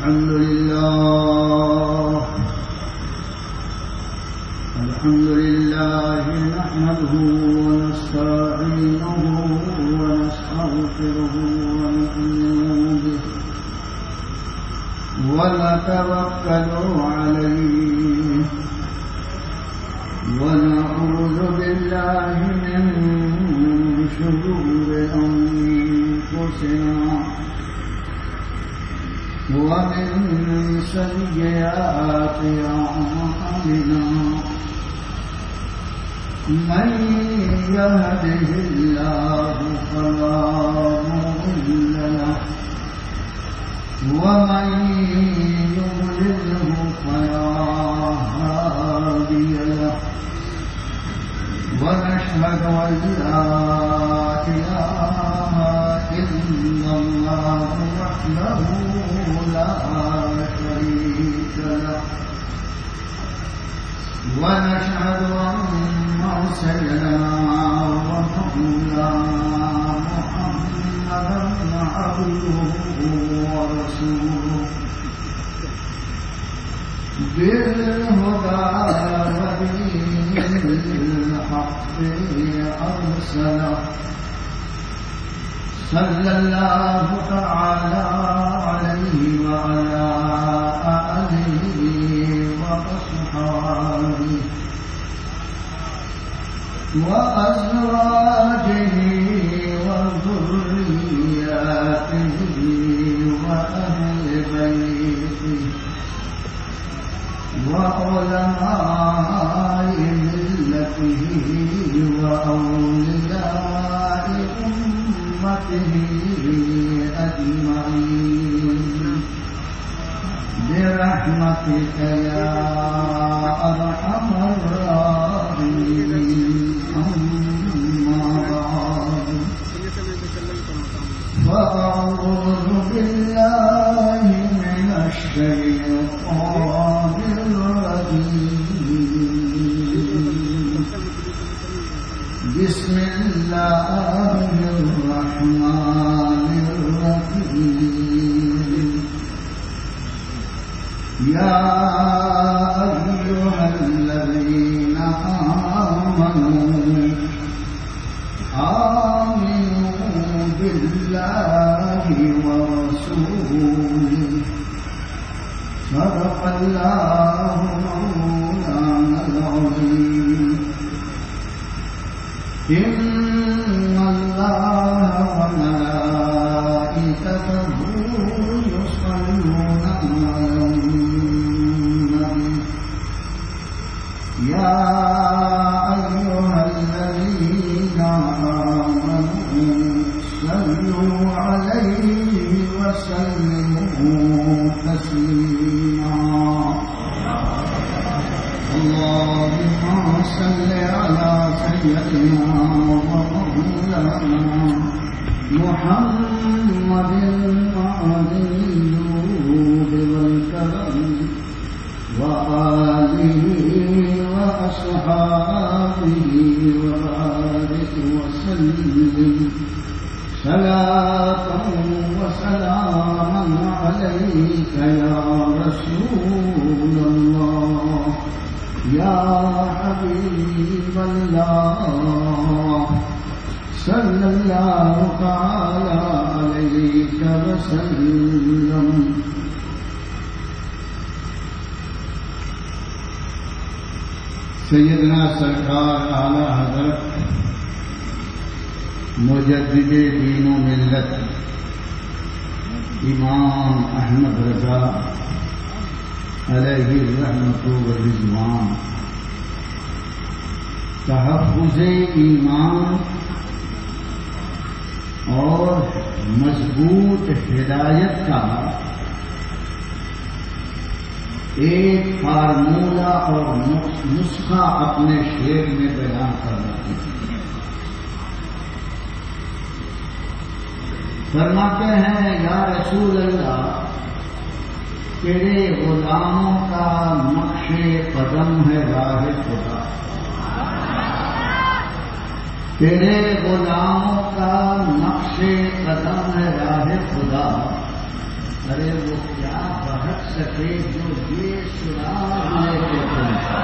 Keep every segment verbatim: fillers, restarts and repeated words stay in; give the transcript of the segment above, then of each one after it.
الحمد لله الحمد لله نحمده ونستعينه ونستغفره ونؤمن به ونتوكل عليه ونعوذ بالله من شرور أنفسنا ومن سيئات أعمالنا من يهده الله فلا مضل له ومن يضلله فلا هادي له ونشهد أن لا إله إلا الله وحده لا شريك له ونشهد أن سيدنا ومولانا محمدا عبده ورسوله بالهدى ودين الحق أرسله صلى الله تعالى عليه وعلى آله وأصحابه وأزواجه وذرياته وأهل بيته وعلماء ملته وأولياء أمته أجمعين برحمتك يا أرحم الراحمين. أما بعد فأعوذ بالله من الشيطان الرجيم. بسم الله الرحمن الرحيم. يا أيها الذين آمنوا آمنوا بالله ورسوله صدق الله مولانا العظيم. إن الله وملائكته يصلون على النبي يا أيها الذين آمنوا صلوا عليه وسلموا تسليما. اللهم صل على سيدنا ومولانا محمد وعلى الجود والكرم وآله وأصحابه وبارك وسلم صلاة وسلاما عليك يا رسول الله يا حبيب الله صلى الله تعالى عليك وسلم. سیدنا سرکار اعلی حضرت مجدد دین و ملت امام احمد رضا علیہ الرحمۃ والرضوان تحفظ ایمان اور مضبوط ہدایت کا ایک فارمولہ اور نسخہ اپنے شعر میں بیان کر رہے ہیں. فرماتے ہیں یا رسول اللہ تیرے غلاموں کا نقش قدم ہے راہ خدا. تیرے غلاموں کا نقش قدم ہے راہ خدا. ارے وہ کیا بہت سکے جو یہ سراغ لے کے چلے،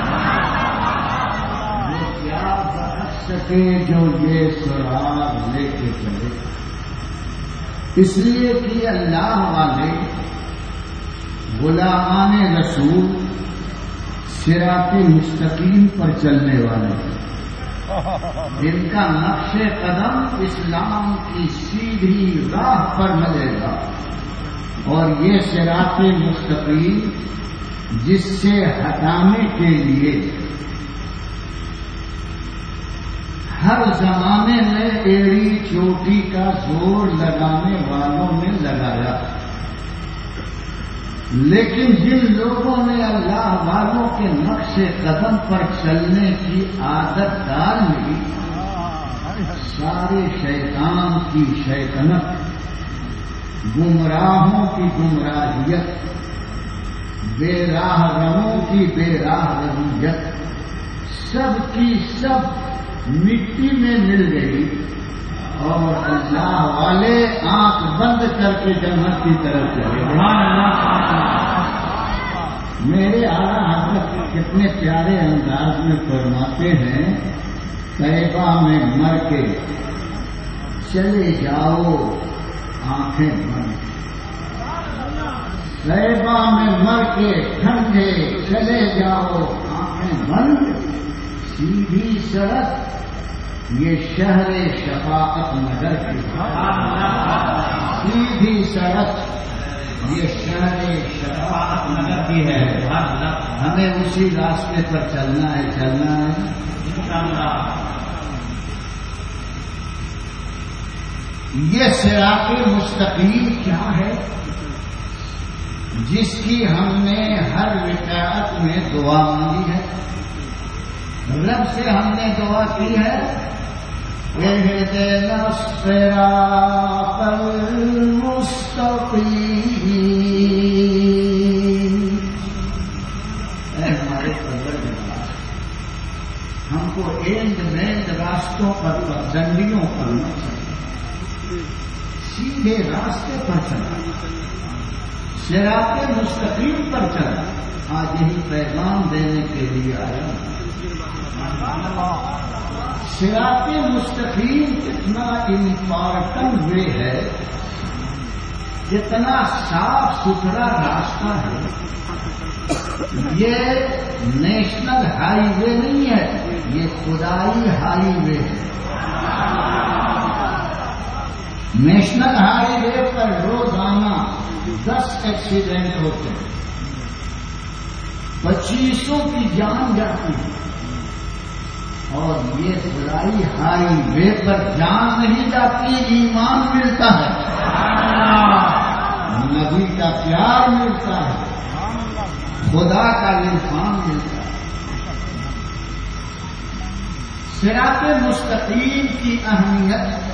وہ کیا بہت سکے جو یہ سراغ لے کے چلے. اس لیے کہ اللہ والے غلامان رسول صراط مستقیم پر چلنے والے ہیں. ان کا نقش قدم اسلام کی سیدھی راہ پر ملے گا، اور یہ صراط مستقیم جس سے ہٹانے کے لیے ہر زمانے میں ایڑی چوٹی کا زور لگانے والوں نے لگایا، لیکن جن لوگوں نے اللہ والوں کے نقش قدم پر چلنے کی عادت ڈال لی، سارے شیطان کی شیطنت، گمراہوں کی گمراہیت، بے راہ رہوں کی بے راہ رویت، سب کی سب مٹی میں مل گئی، اور اللہ والے آنکھ بند کر کے جنت کی طرف چلے گئے. میرے اعلیٰ حضرت کتنے پیارے انداز میں فرماتے ہیں، طیبہ میں مر کے چلے جاؤ آنکھیں بند، طیبہ میں مر کے ٹھنڈے چلے جاؤ آنکھیں بند، سیدھی سڑک یہ شہر شفاعت نگر کی، سیدھی سڑک یہ شہر شفاعت نگر کی ہے. ہمیں اسی راستے پر چلنا ہے چلنا ہے. یہ صراط مستقیم کیا ہے جس کی ہم نے ہر رکعت میں دعا مانگی ہے؟ رب سے ہم نے دعا کی ہے، اہدنا الصراط المستقیم. اے ہمارے پروردگار، ہم کو ایند میند راستوں پر پگڈنڈیوں پر نہ چلے، سیدھے راستے پر چلا، صراط مستقیم پر چلا. آج یہی پیغام دینے کے لیے آیا. صراط مستقیم اتنا امپارٹنٹ وے ہے، اتنا صاف ستھرا راستہ ہے. یہ نیشنل ہائی وے نہیں ہے، یہ خدائی ہائی وے ہے. نیشنل ہائی وے پر روزانہ دس ایکسیڈنٹ ہوتے ہیں، پچیسوں کی جان جاتی ہے. اور یہ خدائی ہائی وے پر جان نہیں جاتی، ایمان ملتا ہے، نبی کا پیار ملتا ہے، خدا کا عرفان ملتا ہے. صراط مستقیم کی اہمیت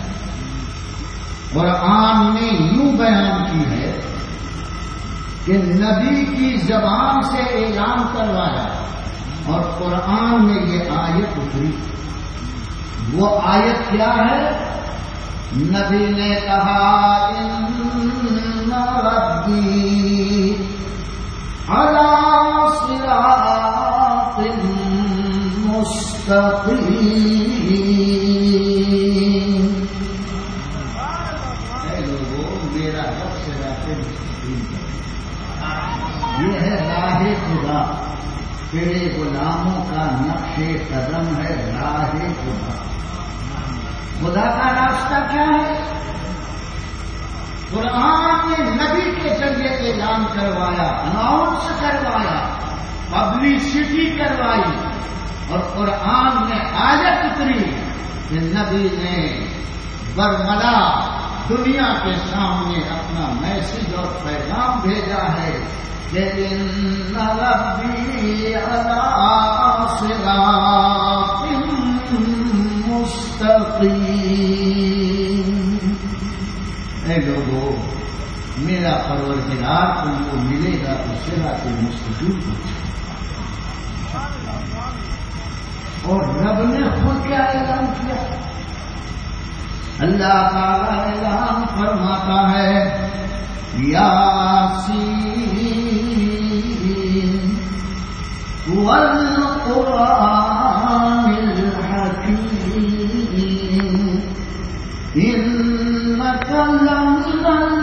قرآن نے یوں بیان کی ہے کہ نبی کی زبان سے اعلان کروایا، اور قرآن میں یہ آیت اتری. وہ آیت کیا ہے؟ نبی نے کہا، ان ربی علی صراط مستقیم. اے لوگوں، میرا رب صراط مستقیم یہ ہے راہ خدا. تیرے غلاموں کا نقش قدم ہے راہ خدا. خدا کا راستہ کیا ہے؟ قرآن نے نبی کے ذریعے اعلان کروایا، اناؤنس کروایا، پبلسٹی کروائی، اور قرآن میں آیت اتری کہ نبی نے برملا دنیا کے سامنے اپنا میسج اور پیغام بھیجا ہے کہ ان ربی علی صراط مستقیم. اے لوگوں، میرا پروردگار تم کو ملے گا تو صراط مستقیم کو. اور رب نے خود کیا اعلان کیا؟ اللہ تعالی اعلان فرماتا ہے، یاسین والقرآن الحکیم انک لمن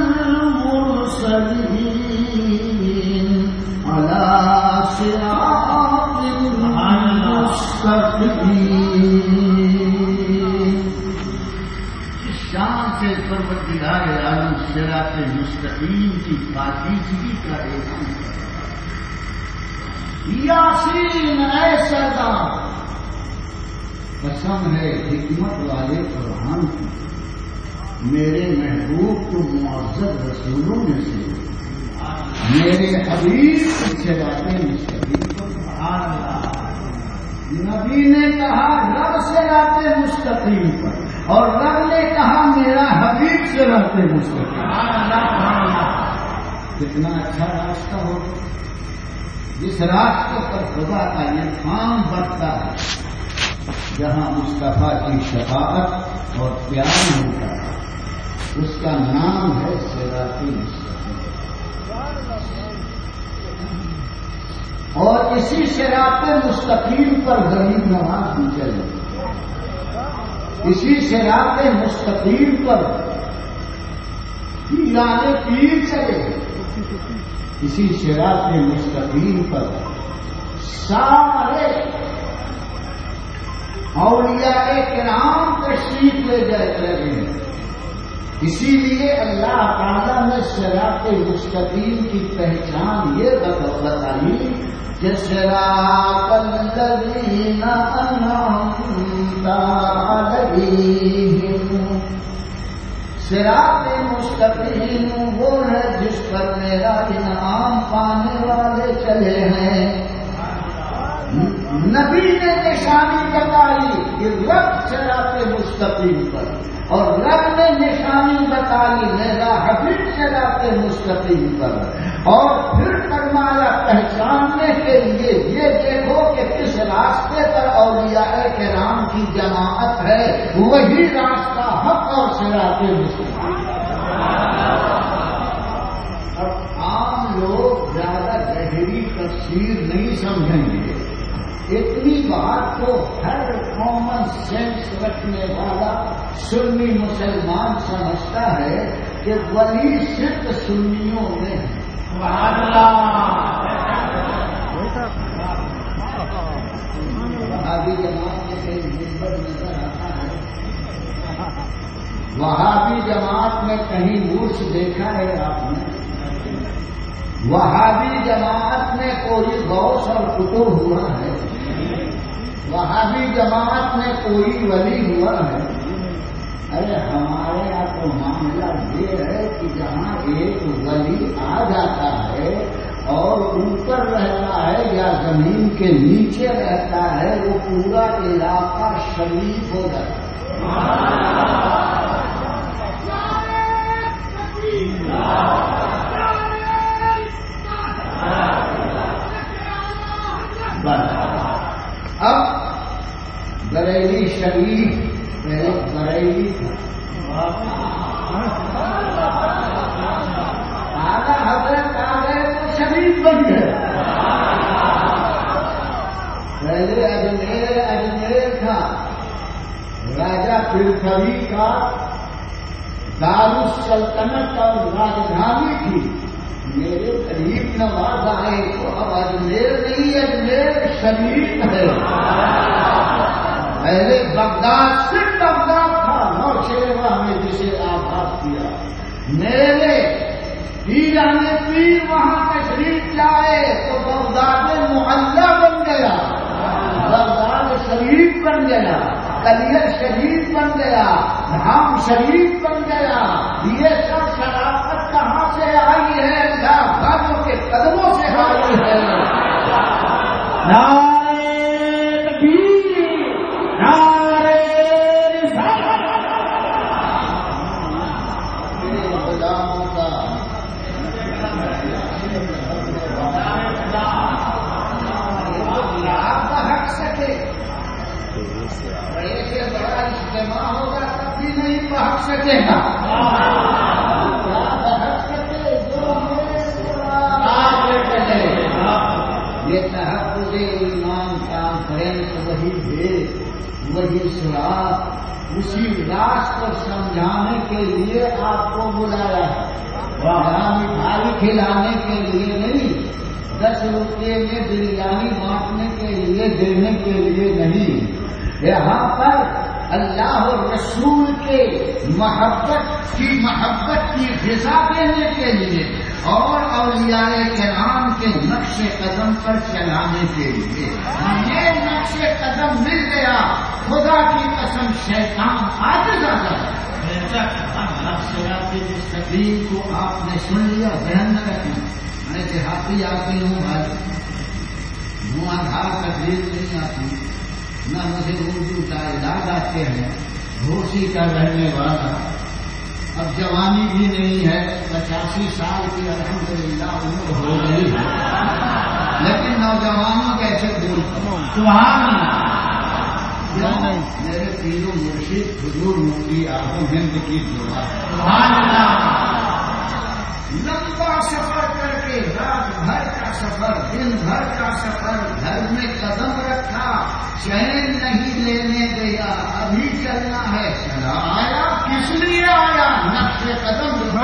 المرسلین علی صراط مستقیم. شان سے پروردگار عالم صراط مستقیم کی پاکیزگی کا اعلان کر رہا ہے. یاسین اے سردار، قسم ہے حکمت والے قرآن کی، میرے محبوب کو معزز رسولوں میں سے میرے حبیب صراط مستقیم پر. نبی نے کہا رب صراط مستقیم پر، اور رب نے کہا میرا حبیب صراط مستقیم. کتنا اچھا راستہ ہوگا جس راستے پر خدا کا یہ کام بڑھتا ہے، جہاں مصطفیٰ کی شفاعت اور پیار ہوتا ہے. اس کا نام ہے صراط مستقیم. اور اسی صراط مستقیم پر غریب نواز بھی چلے، اسی صراط مستقیم پر پیران پیر چلے، اسی صراط مستقیم پر سارے اولیاء کرام تشریف لے جائے رہے ہیں. اسی لیے اللہ تعالیٰ نے صراط مستقیم کی پہچان یہ بتائی کہ صراط الذین انعمت علیہم، صراط مستقیم وہ ہے جس پر میرا انعام پانے والے چلے ہیں. نبی نے نشانی بتائی کہ رب صراط مستقیم پر، اور رب نے نشانی بتائی میرا حبیب صراط مستقیم پر. اور پھر فرمایا پہچاننے کے لیے یہ دیکھو کہ کس راستے پر اولیاء کرام کی جماعت ہے، وہی راستہ حق اور صراط مستقیم. اب عام لوگ زیادہ گہری تفسیر نہیں سمجھیں گے. اتنی بات تو ہر کامن سینس رکھنے والا سنی مسلمان سمجھتا ہے کہ ولی صرف سنیوں میں ہے. وہابی جماعت میں کہیں ممبر نظر آتا ہے، وہابی جماعت میں کہیں عرس دیکھا ہے آپ نے؟ وہابی جماعت میں کوئی غوث اور قطب ہوا ہے؟ وہابی جماعت میں کوئی ولی ہوا ہے؟ ارے ہمارے یہاں تو معاملہ یہ ہے کہ جہاں ایک ولی آ جاتا ہے اور اوپر رہتا ہے یا زمین کے نیچے رہتا ہے، وہ پورا علاقہ شریف ہو جاتا ہے. اب بریلی شریف پہلے بریلی آگا حضرت آ گئے تو شریف بن گئے. پہلے اجمیر اجمیر تھا، راجا پرتھوی کا دارالسلطنت اور راجدھانی تھی. میرے قریب نواز آئے تو اب اجمیر نہیں اجمیر شریف ہے. پہلے بغداد صرف بغداد تھا، نو شیروا میں جسے آباد کیا. میرے پیران پیر وہاں تشریف لائے تو بغداد محلہ بن گیا، بغداد شریف بن گیا، کلیر شریف بن گیا، دھام شریف بن گیا. یہ سب شرافت کہاں سے آئی ہے؟ اللہ بھائیوں کے قدموں سے آئی ہے. نعرے تکبیر، نعرے رسالت. میرے غلاموں کا آپ بہک سکے، بڑے سے بڑا اجتماع ہوگا تب بھی نہیں بہک سکے گا. کیا بہک سکے ایک وہی بھید، وہی سراغ، اسی راز کو سمجھانے کے لیے آپ کو بلایا ہے، یہاں مٹھائی کھلانے کے لیے نہیں، دس روپے میں بریانی بانٹنے کے لیے دینے کے لیے نہیں، یہاں پر اللہ اور رسول کے محبت کی محبت کی غذا دینے کے لیے اور اولیاء کرام کے نقش قدم پر چلانے کے لیے یہ نقش قدم مل گیا، خدا کی قسم شیطان آگے جاتا ہے۔ نقشیات کی جس تقریر کو آپ نے سن لیا، ذہن میں رکھیں، میں دیہاتی آتی ہوں بھائی، دھواں دھار تقریر نہیں آتی، نہ مجھے اردو کا علاج آتے ہیں، گھوسی کا رہنے والا، اب جوانی بھی نہیں ہے، پچاسی سال کی الحمدللہ عمر ہو گئی ہے، لیکن نوجوانوں کیسے بولتا ہوں سبحان اللہ۔ میرے پیرو مرشد حضور مفتی اعظم ہند کی دعا سبحان اللہ۔ لمبا سفر کر کے رات بھر کا سفر، دن بھر کا سفر، گھر میں قدم رکھا، چین نہیں لینے دیا، ابھی چلنا ہے، چلا آیا، کس لیے آیا؟ نقش قدم۔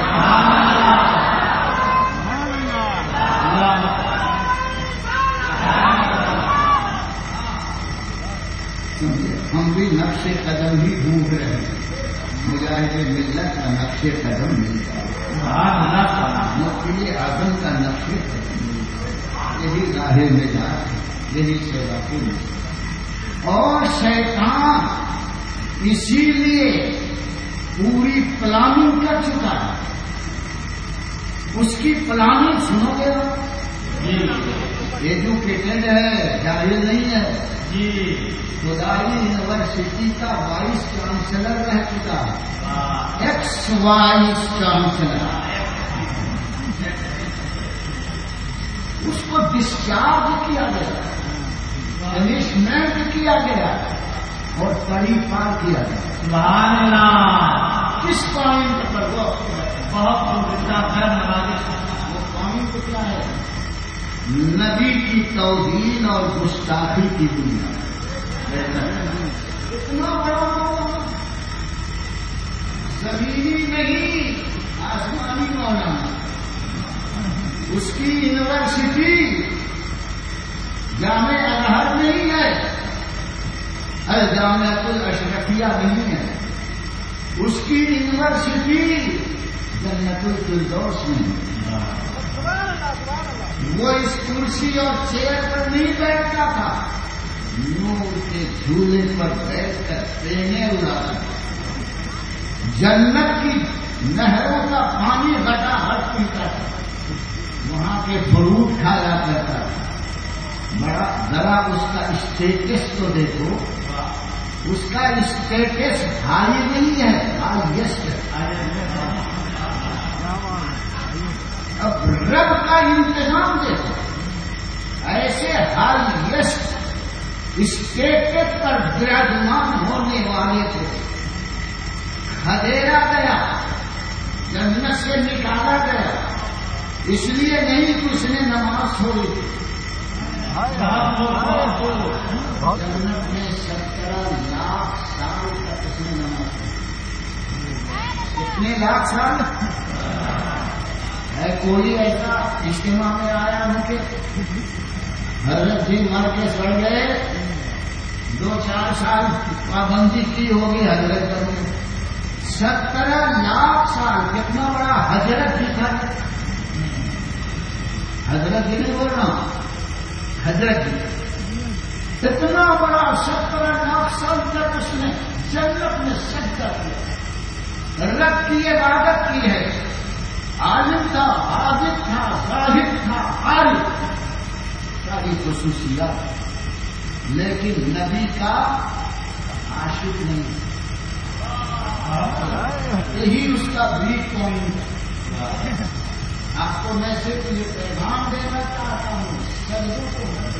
ہم بھی نقش قدم ہی ڈھونڈ رہے ہیں، مجاہد ملت کا نقش قدم مل جائے، مفتی اعظم کا نقش قدم مل جائے، یہی راہ نجات، یہی سیوا کی نجات۔ اور شیطان اسی لیے پوری پلاننگ کر چکا ہے، اس کی پلاننگ سنو گے ایجوکیٹڈ ہے، جاہل نہیں ہے جی، خدائی یونیورسٹی کا وائس چانسلر رہ چکا ہے، ایکس وائس چانسلر، اس کو ڈسچارج کیا گیا، پنشمنٹ کیا گیا اور کڑی پار کیا گیا۔ سبحان اللہ۔ کس پوائنٹ پر؟ وہ بہت وہ پوائنٹ کیا ہے؟ نبی کی توہین اور گستاخی کی بنیاد۔ اتنا بڑا زمینی نہیں، آسمانی مولانا، اس کی یونیورسٹی جامع ازہر نہیں ہے، الجامعۃ الاشرفیہ نہیں ہے، اس کی یونیورسٹی جنت الفردوس نہیں ہے۔ وہ اس کرسی اور چیئر پر نہیں بیٹھتا تھا، نور کے جھولے پر بیٹھ کر پینے اڑاتا تھا، جنت کی نہروں کا پانی گٹا ہٹ پیتا تھا، وہاں کے فروٹ کھایا کرتا تھا۔ بڑا ذرا اس کا اسٹیٹس تو دیکھو، اس کا اسٹیٹس ہائی نہیں ہے، ہائیسٹ ہے۔ اب رب کا انتظام دیکھو، ایسے ہائیسٹ اسٹیٹس پر براجمان ہونے والے کو کھدیرا گیا، جنت سے نکالا گیا، اس لیے نہیں کہ اس نے نماز چھوڑی تھی۔ جنت میں سترہ لاکھ سال تک اس نے نماز چھوڑی۔ کتنے لاکھ سال ہے؟ کوئی ایسا اجتماع میں آیا ہو کہ حضرت جی مر کے سڑ گئے، دو چار سال پابندی کی ہوگی حضرت نے، سترہ لاکھ سال، کتنا بڑا حضرت جی تھا، حضرت جی نہیں بول رہا ہوں، حضرت جی اتنا بڑا سترہ لاکھ سال تک اس نے جنت میں سجدہ کیا، رب کی عبادت کی ہے، عالم تھا، عابد تھا، زاہد تھا، عارف، ساری خصوصیات، لیکن نبی کا عاشق نہیں، یہی اس کا ویک پوائنٹ۔ آپ کو میں صرف یہ پیغام دینا چاہتا ہوں، سجدوں کو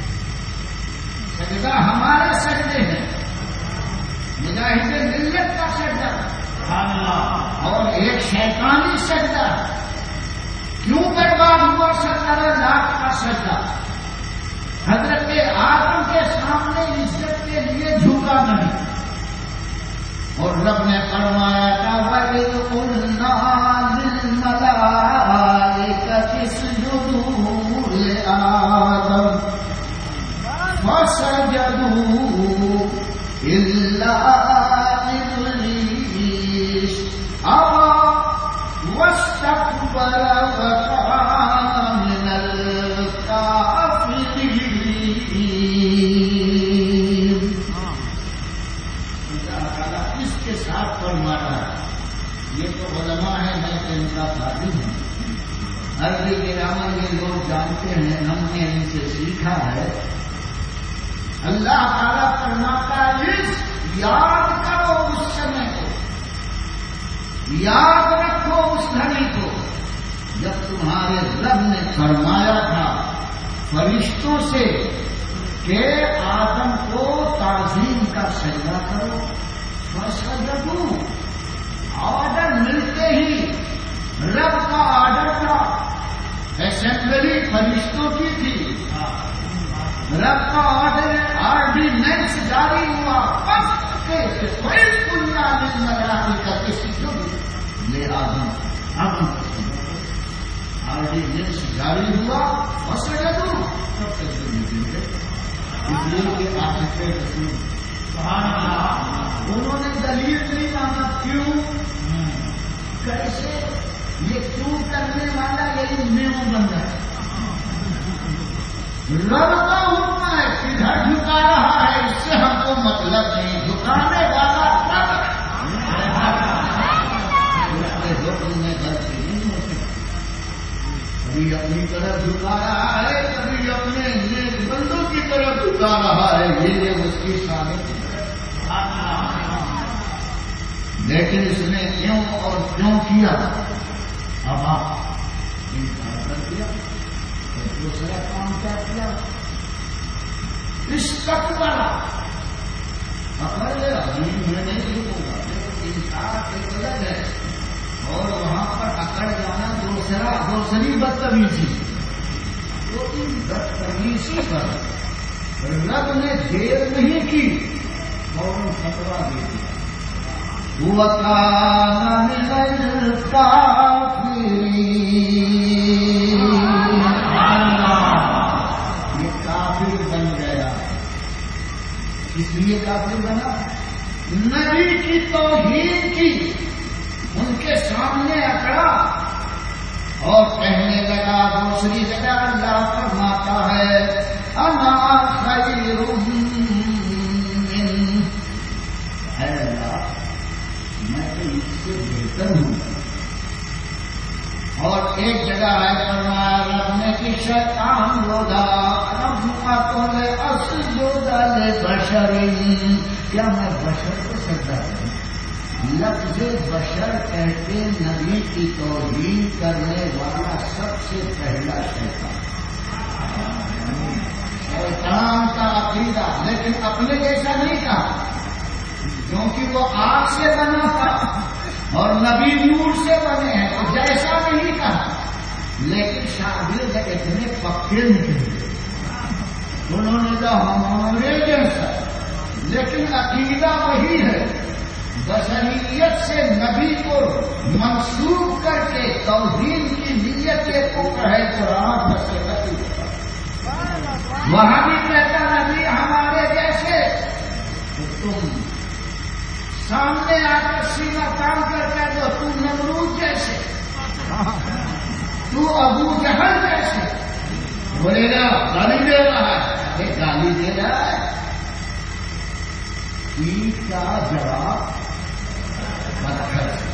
سجدہ ہمارے سجدے ہیں، مجاہد ملت کا سجدہ اور ایک شیطانی سجدہ۔ کیوں برباد ہوا سترہ لاکھ کا سجدہ؟ حضرت آدم کے سامنے عزت کے لیے جھکا نہیں. اور رب نے فرمایا تھا وَإِذْ قُلْنَا لِلْمَلَائِكَةِ اسْجُدُوا لِآدَمَ فَسَجَدُوا إِلَّا إِبْلِيسَ أَبَى وَاسْتَكْبَرَ وَكَانَ مِنَ الْكَافِرِينَ. اللہ تعالیٰ اس کے ساتھ فرماتا ہے. یہ تو علماء ہیں، میں تو ان کا خادم ہوں. عربی گرامر یہ لوگ جانتے ہیں، ہم نے ان سے سیکھا ہے. اللہ تعالیٰ فرماتا ہے یاد کرو اس سمے کو، یاد رکھو اس گھڑی کو جب تمہارے رب نے فرمایا تھا فرشتوں سے کہ آدم کو تعظیم کا سجدہ کرو. فسجدوا، آرڈر ملتے ہی رب کا آرڈر تھا. اسمبلی فرشتوں کی تھی. رب کا آرڈر آرڈیننس جاری ہوا. بس کلیا ملاحی کا کسی جو لے آدم آدم آرڈیننس جاری ہوا. فسجدوا، سب سجدے ملیں گے. اس لیے کہ آخر رسول انہوں نے دلیل نہیں مانا. کیوں؟ کیسے؟ یہ کیوں کرنے والا یہی نیو بندہ ہے. رب کا حکم ہے، کدھر جھکا رہا ہے اس سے ہم کو مطلب نہیں. جھکانے والا رب ہے. اس کے حکم میں غلطی نہیں ہو سکتی. کبھی اپنی طرف جھکا رہا ہے، کبھی اپنے نیک بندوں کی طرف جھکا رہا ہے. یہ اس کی شان. لیکن اس نے کیوں اور کیوں کیا؟ اب آپ انکار کر دیا. اور دوسرا کام کیا کیا؟ اس تک والا اپنے عظیم میں نہیں رکوں گا. انکار ایک الگ ہے اور وہاں پر اکڑ جانا دوسرا دوسری بدتمیزی. تو ان بدتمیزی پر رب نے دیر نہیں کی، فوراً فتوا دے دیا. وَكَانَ مِنَ الْكَافِرِينَ. یہ کافر بن گیا. اس لیے کافر بنا نبی کی توہین کی، ان کے سامنے اکڑا اور کہنے لگا. دوسری جگہ اللہ فرماتا ہے انا خیر من، اے اللہ میں تو اس سے بہتر ہوں. اور ایک جگہ ہے فرمایا رب نے کہ شیطان بولا ربکم اسجد لبشر، کیا میں بشر کو سجدہ کروں؟ لفظ بشر کہتے نبی کی توہین کرنے والا سب سے پہلا شیطان. شیطان کا عقیدہ، لیکن اپنے جیسا نہیں کہا کیونکہ وہ آگ سے بنا تھا اور نبی نور سے بنے ہیں تو جیسا نہیں کہا. لیکن شاگرد اتنے پکے نکلے انہوں نے کہا ہمارے جیسا، لیکن عقیدہ وہی ہے. بشریت سے نبی کو منسوخ کر کے توہین کی نیت کے اوپر ہے قرآن سے نبی. وہاں بھی کہتا نبی ہمارے جیسے، تو تم سامنے آ کر سینا کام کر کے جو تو نمرود جیسے، تو ابو جہل جیسے. بولے گا گالی دے رہا ہے. گالی دے رہا ہے. عید کا جواب پتھر سے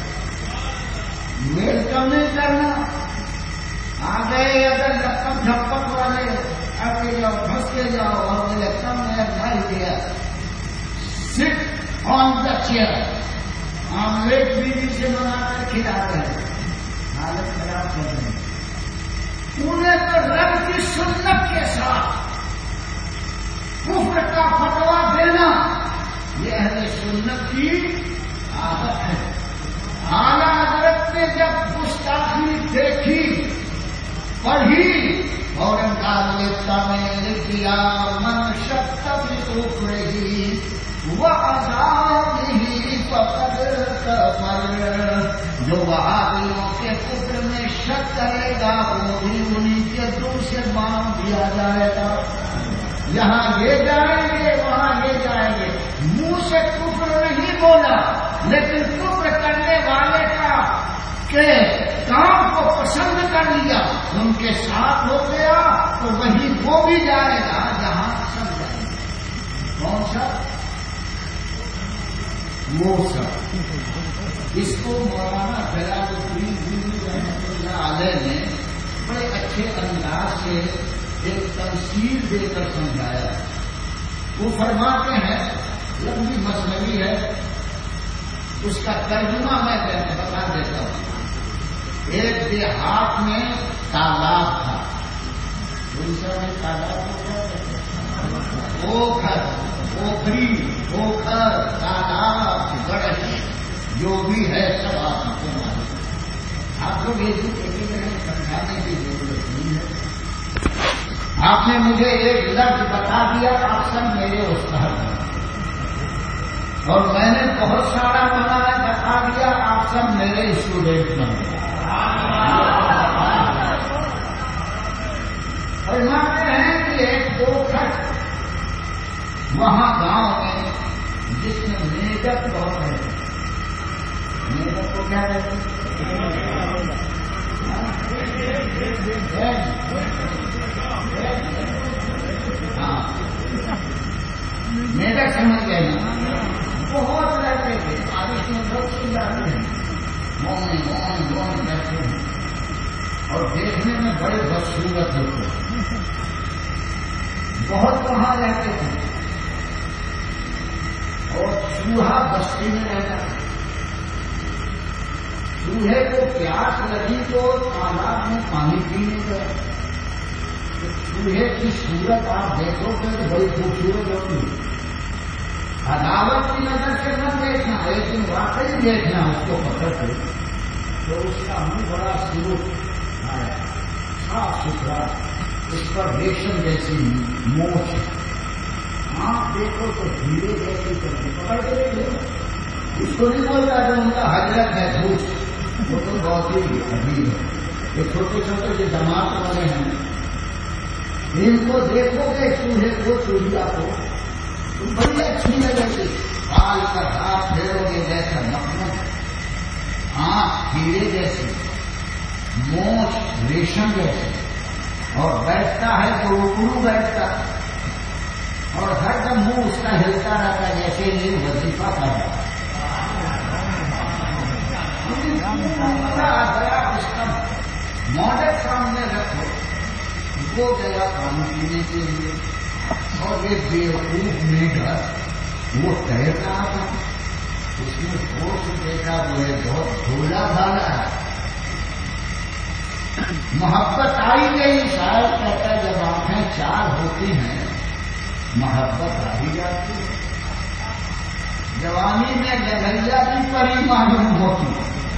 ویلکم نہیں کرنا. آ گئے اگر لپک جھپک والے آگے جاؤ پھنس کے جاؤ اور ویلکم میں بھائی دیا. سٹ آن دا چیئر. آملیٹ بیوی سے بنا کر کھلا رہے ہیں، حالت خراب کر رہے ہیں. انہیں تو رب کی سنت کے ساتھ کفر کا فتوا دینا یہ اہل سنت کی عادت ہے. اعلیٰ حضرت نے جب گستاخی دیکھی پڑھی اور میں لکھ دیا من شکت رہی وہ آزاد ہی فقد کفر، جو وہابیوں کے کفر میں شک کرے گا وہ بھی انہیں کے دل سے باندھ دیا جائے گا. یہاں یہ جائیں گے وہاں یہ جائیں گے. منہ سے کفر نہیں بولا لیکن کفر کرنے والے کا کہ کام کو پسند کر لیا، ان کے ساتھ ہو گیا تو وہی وہ بھی جائے گا جہاں پسند جائے گا. کون سا؟ وہ سب. اس کو مولانا جلال الدین رحمۃ اللہ علیہ نے بڑے اچھے انداز سے ایک تفسیر دے کر سمجھایا. وہ فرماتے ہیں، لمبی مثنوی ہے، اس کا ترجمہ میں بتا دیتا ہوں. ایک دیہات میں تالاب تھا. میں تالاب کو کیا کہتے ہیں؟ پوکھر، پوکھری، پوکھر، تالاب، گڑھ، جو بھی ہے سب آپ کو معلوم. آپ کو یہ سمجھانے کی ضرورت نہیں ہے. آپ نے مجھے ایک لفظ بتا دیا، آپ سب میرے استاد ہیں، اور میں نے بہت سارا بنانا بتا دیا، آپ سب میرے اسٹوڈینٹ بن. فرماتے ہیں کہ ایک پوکھر وہاں گاؤں میں جس میں میڈک بہت ہے. میڈک کو کیا کہتے ہیں؟ ہاں، میڈک سمجھ گئے نا. بہت رہتے تھے، بارش میں لوگ سو جاتے ہیں، مون مون مون رہتے ہیں اور دیکھنے میں بڑے بدسورت ہوتے ہیں. بہت وہاں رہتے تھے اور چوہا بستی میں رہتا تھا. چوہے کو پیاس لگی تو تالاب میں پانی پینے گئے. چوہے کی صورت آپ دیکھو گے تو بڑی خوبصورت ہوتی ہے. عداوت کی نظر سے نہ دیکھنا، لیکن واقعی دیکھنا اس کو پکڑ کے تو اس کا منہ بڑا سلوک آیا، صاف ستھرا، اس پر ریشم جیسی موچ. آپ دیکھو تو ہیرے جیسی کرتے پکڑ کے دیکھو. اس کو نہیں بولتا جو ان کا حضرت ہے پوچھ، وہ تو بہت ہی عجیب ہے. یہ چھوٹے چھوٹے جو جماعت والے ہیں ان کو دیکھو گے چوہے کو چوہیا کو تو بڑی اچھی لگے گی. بال کا ہاتھ پھیرو گے جیسا مکھن، آنکھ ہیرے جیسی، مونچھ ریشم جیسی، اور بیٹھتا ہے تو اکڑو بیٹھتا اور ہر دم منہ اس کا ہلتا رہتا جیسے یہ وظیفہ کر رہا ہے. اس کا ماڈل سامنے رکھو، وہ گیا پانی پینے کے لیے اور یہ بیوقوف میڈا وہ تیر رہا تھا. اس نے ہوش دیکھا وہ بہت بھولا بھالا ہے. محبت آئی گئی. شاید کہتا ہے جب آنکھیں چار ہوتی ہیں محبت آ ہی جاتی ہے. جوانی میں لگیا کی پری معلوم ہوتی،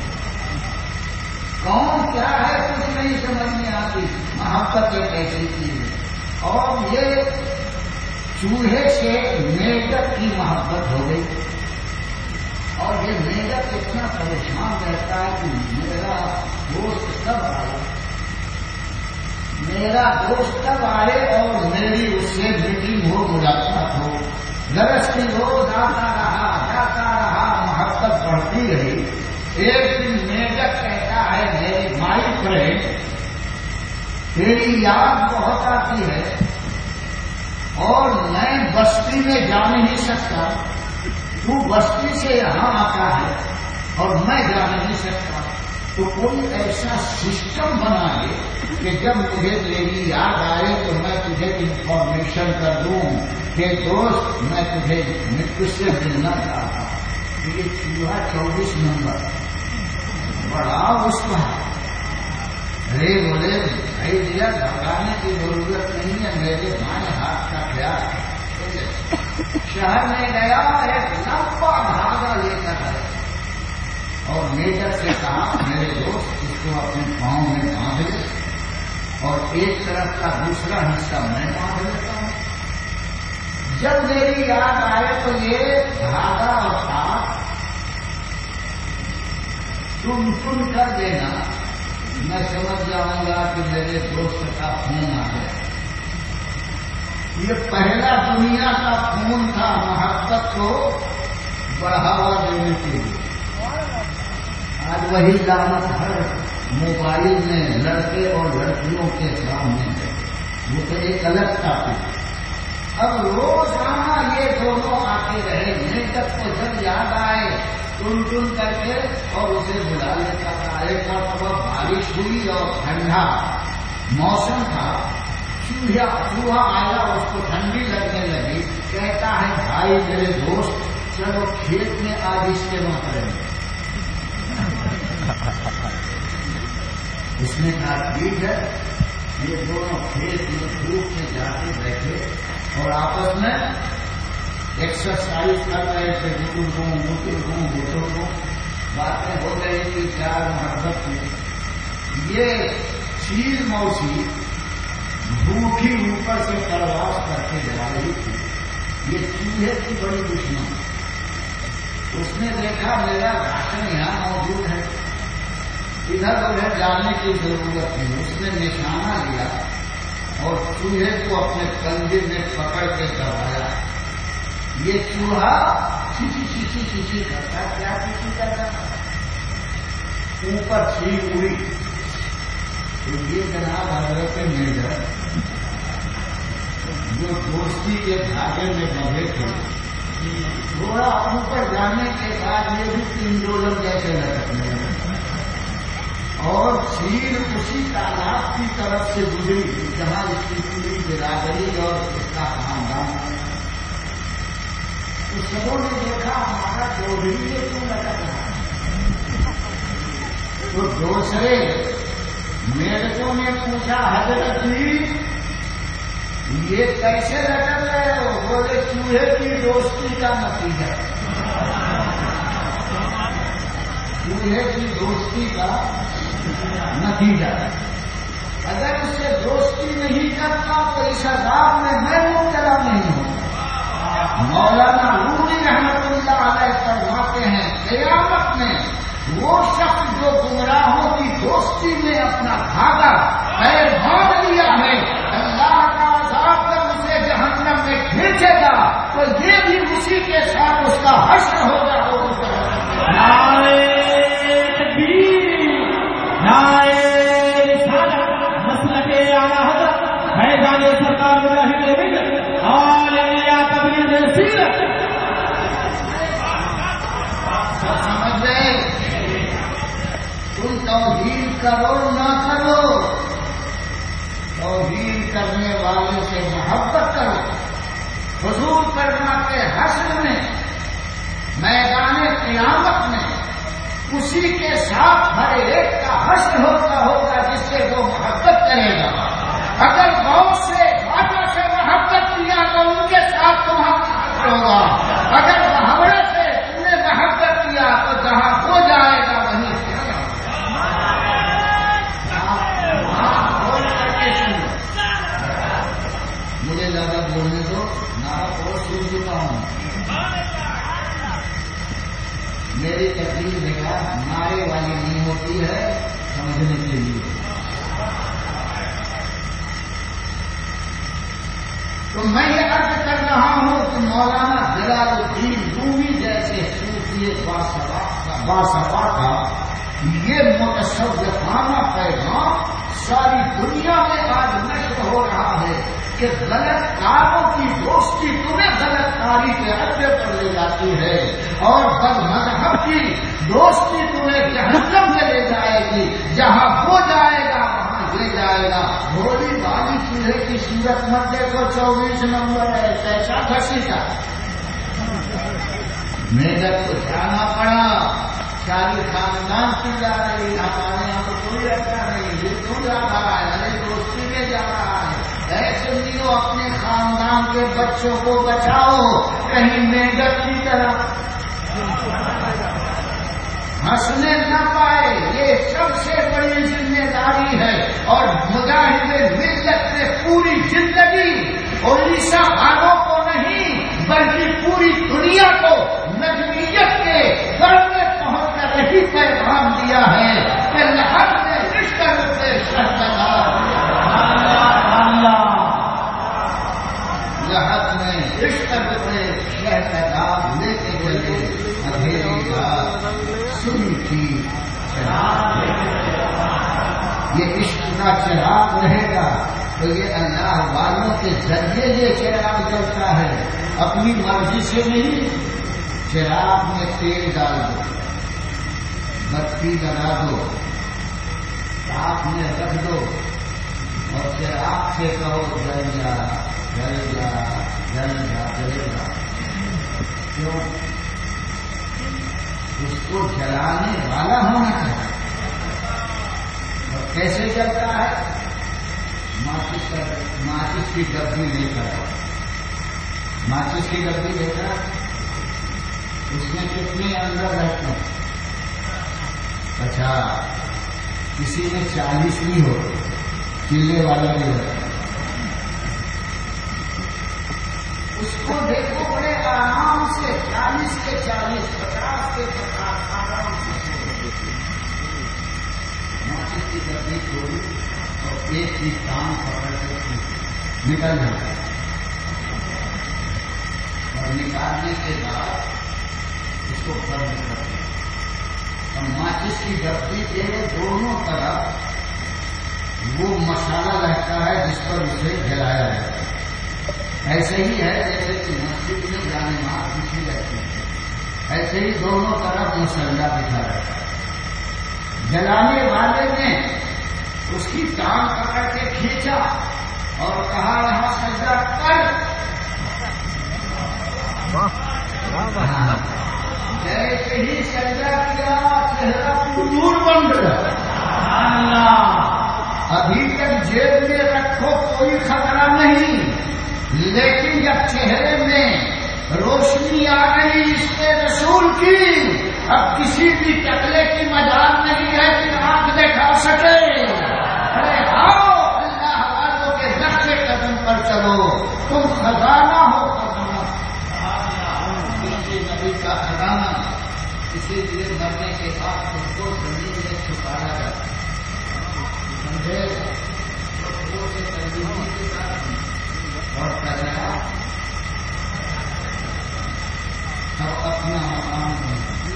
کون کیا ہے کچھ نہیں سمجھ میں آتی. محبت ایک ایسی چیز ہے. اور یہ چوہے سے میڈک کی محبت ہو گئی اور یہ میڈک اتنا پریشان رہتا ہے کہ میرا دوست کب آئے، میرا دوست کب آئے اور میری اس سے میٹنگ ہو، ملاقات ہو. گرستی روز آتا رہا جاتا رہا، محبت بڑھتی رہی. ایک دن میڈک کہتا ہے میری مائی فرینڈ تیری یاد بہت آتی ہے اور میں بستی میں جا نہیں سکتا، تو بستی سے یہاں آتا ہے اور میں جا نہیں سکتا. تو کوئی ایسا سسٹم بنا لے کہ جب مجھے تیری یاد آئے تو میں تجھے انفارمیشن کر دوں کہ دوست میں تجھے تجھ سے ملنا چاہتا ہوں. یہ چوہا چوبیس نمبر بڑا اس کا ارے بولے بھائی دیا گھبرانے کی ضرورت نہیں ہے، میرے بائیں ہاتھ کا خیال. شہر میں گیا ایک لمبا دھاگا لے کر آیا اور میڈک سے کہا میرے دوست اس کو اپنے پاؤں میں باندھ لے اور ایک طرف کا دوسرا حصہ میں باندھ لیتا ہوں. جب میری یاد آئے تو یہ دھاگا اور ساتھ چن چن کر دینا، میں سمجھ جاؤں گا کہ میرے دوست کا خون آ گیا. یہ پہلا دنیا کا خون تھا محبت کو بڑھاوا دینے کے لیے. آج وہی لعنت ہر موبائل میں لڑکے اور لڑکیوں کے سامنے ہے. وہ تو ایک الگ ٹاپک ہے. اب روزانہ یہ دونوں آتے رہے. میں تک کو جب یاد آئے ٹن ٹن کر کے اور اسے بلا لیتا تھا. ایک مرتبہ بارش ہوئی اور ٹھنڈا موسم تھا. چوہا چوہا آیا، اس کو ٹھنڈی لگنے لگی. کہتا ہے بھائی میرے دوست چلو کھیت میں آج اجتماع کریں گے. اس نے کہا ٹھیک ہے. یہ دونوں کھیت میں دھوپ میں جا کے بیٹھے اور آپس میں ایکسرسائز کر رہے تھے. بزرگوں بزرگوں بزرگوں باتیں ہو رہی تھی پیار محبت کی. یہ شیر موسی بھوکھی اوپر سے پرواز کر کے جا رہی تھی. یہ چوہے کی بڑی دشمن. اس نے دیکھا میرا راشن یہاں موجود ہے، ادھر ادھر جانے کی ضرورت نہیں. اس نے نشانہ لیا اور چوہے کو اپنے کنجے میں پکڑ کے دبایا. یہ چوہا چیچی چیچی چیچی کرتا. کیا چیچی کرتا؟ اوپر چھینک ہوئی. تو یہ جناب حضرت میجر جو دوستی کے دھاگے میں بندھے تھے، تھوڑا اوپر جانے کے بعد یہ بھی تنڈولم جیسے لٹکنے لگا اور چیل اسی تالاب کی طرف سے گزری جہاں اس کی پوری برادری اور اس کا خاندان. تو سبوں نے دیکھا ہمارا چودھری یہ کیوں لٹک رہا ہے. تو دوسرے میرکوں نے پوچھا حضرت جی یہ کیسے لٹک رہے ہو؟ بولے چوہے کی دوستی کا نتیجہ. چوہے کی دوستی کا نتیجہ. اگر اسے دوستی نہیں کرتا تو اس عذاب میں میں مبتلا نہیں ہوں. مولانا رومی رحمت اللہ علیہ فرماتے ہیں قیامت میں وہ شخص جو گمراہوں کی دوستی میں اپنا دھاگا پیر باندھ لیا ہے، اللہ کا عذاب جب اسے جہنم میں کھینچے گا تو یہ بھی اسی کے ساتھ اس کا حشر ہوگا. نعرہ تکبیر، نعرہ رسالت، مسلک اعلی حضرت فیضان سرکار ابراہیم الہی عالمیہ تبلیغ سیرت. سب سمجھ گئے؟ تم توحید کرو نہ کرو، توحید کرنے والے سے محبت کرو. حضور فرماتے حشر میں میدان قیامت میں اسی کے ساتھ ہر ایک کا حشر ہوتا ہوگا جس سے وہ محبت کرے گا. اگر بہت سے باتوں سے محبت کیا تو ان کے ساتھ تمہارا حشر ہوگا. اگر محاورے سے تم نے محبت کیا تو جہاں ہو جائے گا وہیں سے مجھے زیادہ بولنے دو. نہ بہت سن چکا ہوں. میری تقریر دیکھا نعرے والی نہیں ہوتی ہے سمجھنے کے لیے. تو میں یہ عرض کر رہا ہوں کہ مولانا جلال الدین رومی جیسے صوفی باصفا کا یہ متصوفانہ پیغام ساری دنیا میں آج نشر ہو رہا ہے کہ غلط کاروں کی دوستی تمہیں غلط کاری کے اڈے پر لے جاتی ہے اور بد مذہب کی دوستی تمہیں جہنم میں لے جائے گی. جہاں ہو جائے گا وہاں لے جائے گا. بھولی بالی چولہے کی صورت مت دیکھو چوبیس نمبر ہے کیسا گھسی کا. میرے کو جانا پڑا. ساری خاندان کی جا رہی. ہمارے یہاں تو کوئی رہتا نہیں. یہ کیوں جا رہا ہے؟ ارے دوستی میں جا رہا ہے. ایسے نہیں اپنے خاندان کے بچوں کو بچاؤ کہیں میڈک کی طرح ہنسنے نہ پائے. یہ سب سے بڑی ذمہ داری ہے. اور مجاہد کا چراغ رہے گا تو یہ اللہ والوں کے ذریعے یہ چراغ جلتا ہے، اپنی مرضی سے نہیں۔ چراغ میں تیل ڈال دو، بتی لگا دو، تاپ میں رکھ دو اور چراغ سے کہو جل جا جل جا جل جا جلے گا۔ کیوں؟ اس کو جلانے والا ہونا چاہیے۔ اور کیسے جلتا ہے؟ ماچس کا ماچس کی ڈبی لے کر، ماچس کی ڈبی لے کر اس میں کتنے اندر رہتے ہیں؟ اچھا، کسی میں چالیس بھی ہو، چلے والا بھی ہو، اس کو دیکھو بڑے آرام سے، چالیس کے چالیس، پچاس کے پچاس آرام سے ماچس کی ڈبی کھولی اور ایک ہی کام پکڑ کے نکل جاتا ہے، اور نکالنے کے بعد اس کو بند کر دیں۔ اور ماچس کی ڈبی کے دونوں طرف وہ مسالہ رہتا ہے جس پر اسے جلایا جاتا ہے۔ ایسے ہی ہے جیسے کہ مسجد میں جانے ماں بچھی رہتی ہے، ایسے ہی دونوں طرف مسلح دکھا رہتا ہے۔ جلانے والے نے اس کی ٹانگ پکڑ کے کھینچا اور کہا یہاں سجدہ کر۔ جیسے ہی سجدہ کیا چہرہ نور بن گیا۔ ابھی تک جیب میں رکھو کوئی خطرہ نہیں، لیکن جب چہرے میں روشنی آ گئی اس کے رسول کی، اب کسی بھی ٹکلے کی مجال نہیں ہے کہ آنکھ دکھا سکے۔ ارے آؤ اللہ والوں کے نقش قدم پر چلو، تم خزانہ ہو خزانہ، نبی کا خزانہ، اسی لیے مرنے کے بعد تم کو زمین میں چھپایا جاتا ہے، سمجھے؟ سے ترجمے کے ساتھ اور کرنا سب اپنا مقام ہے۔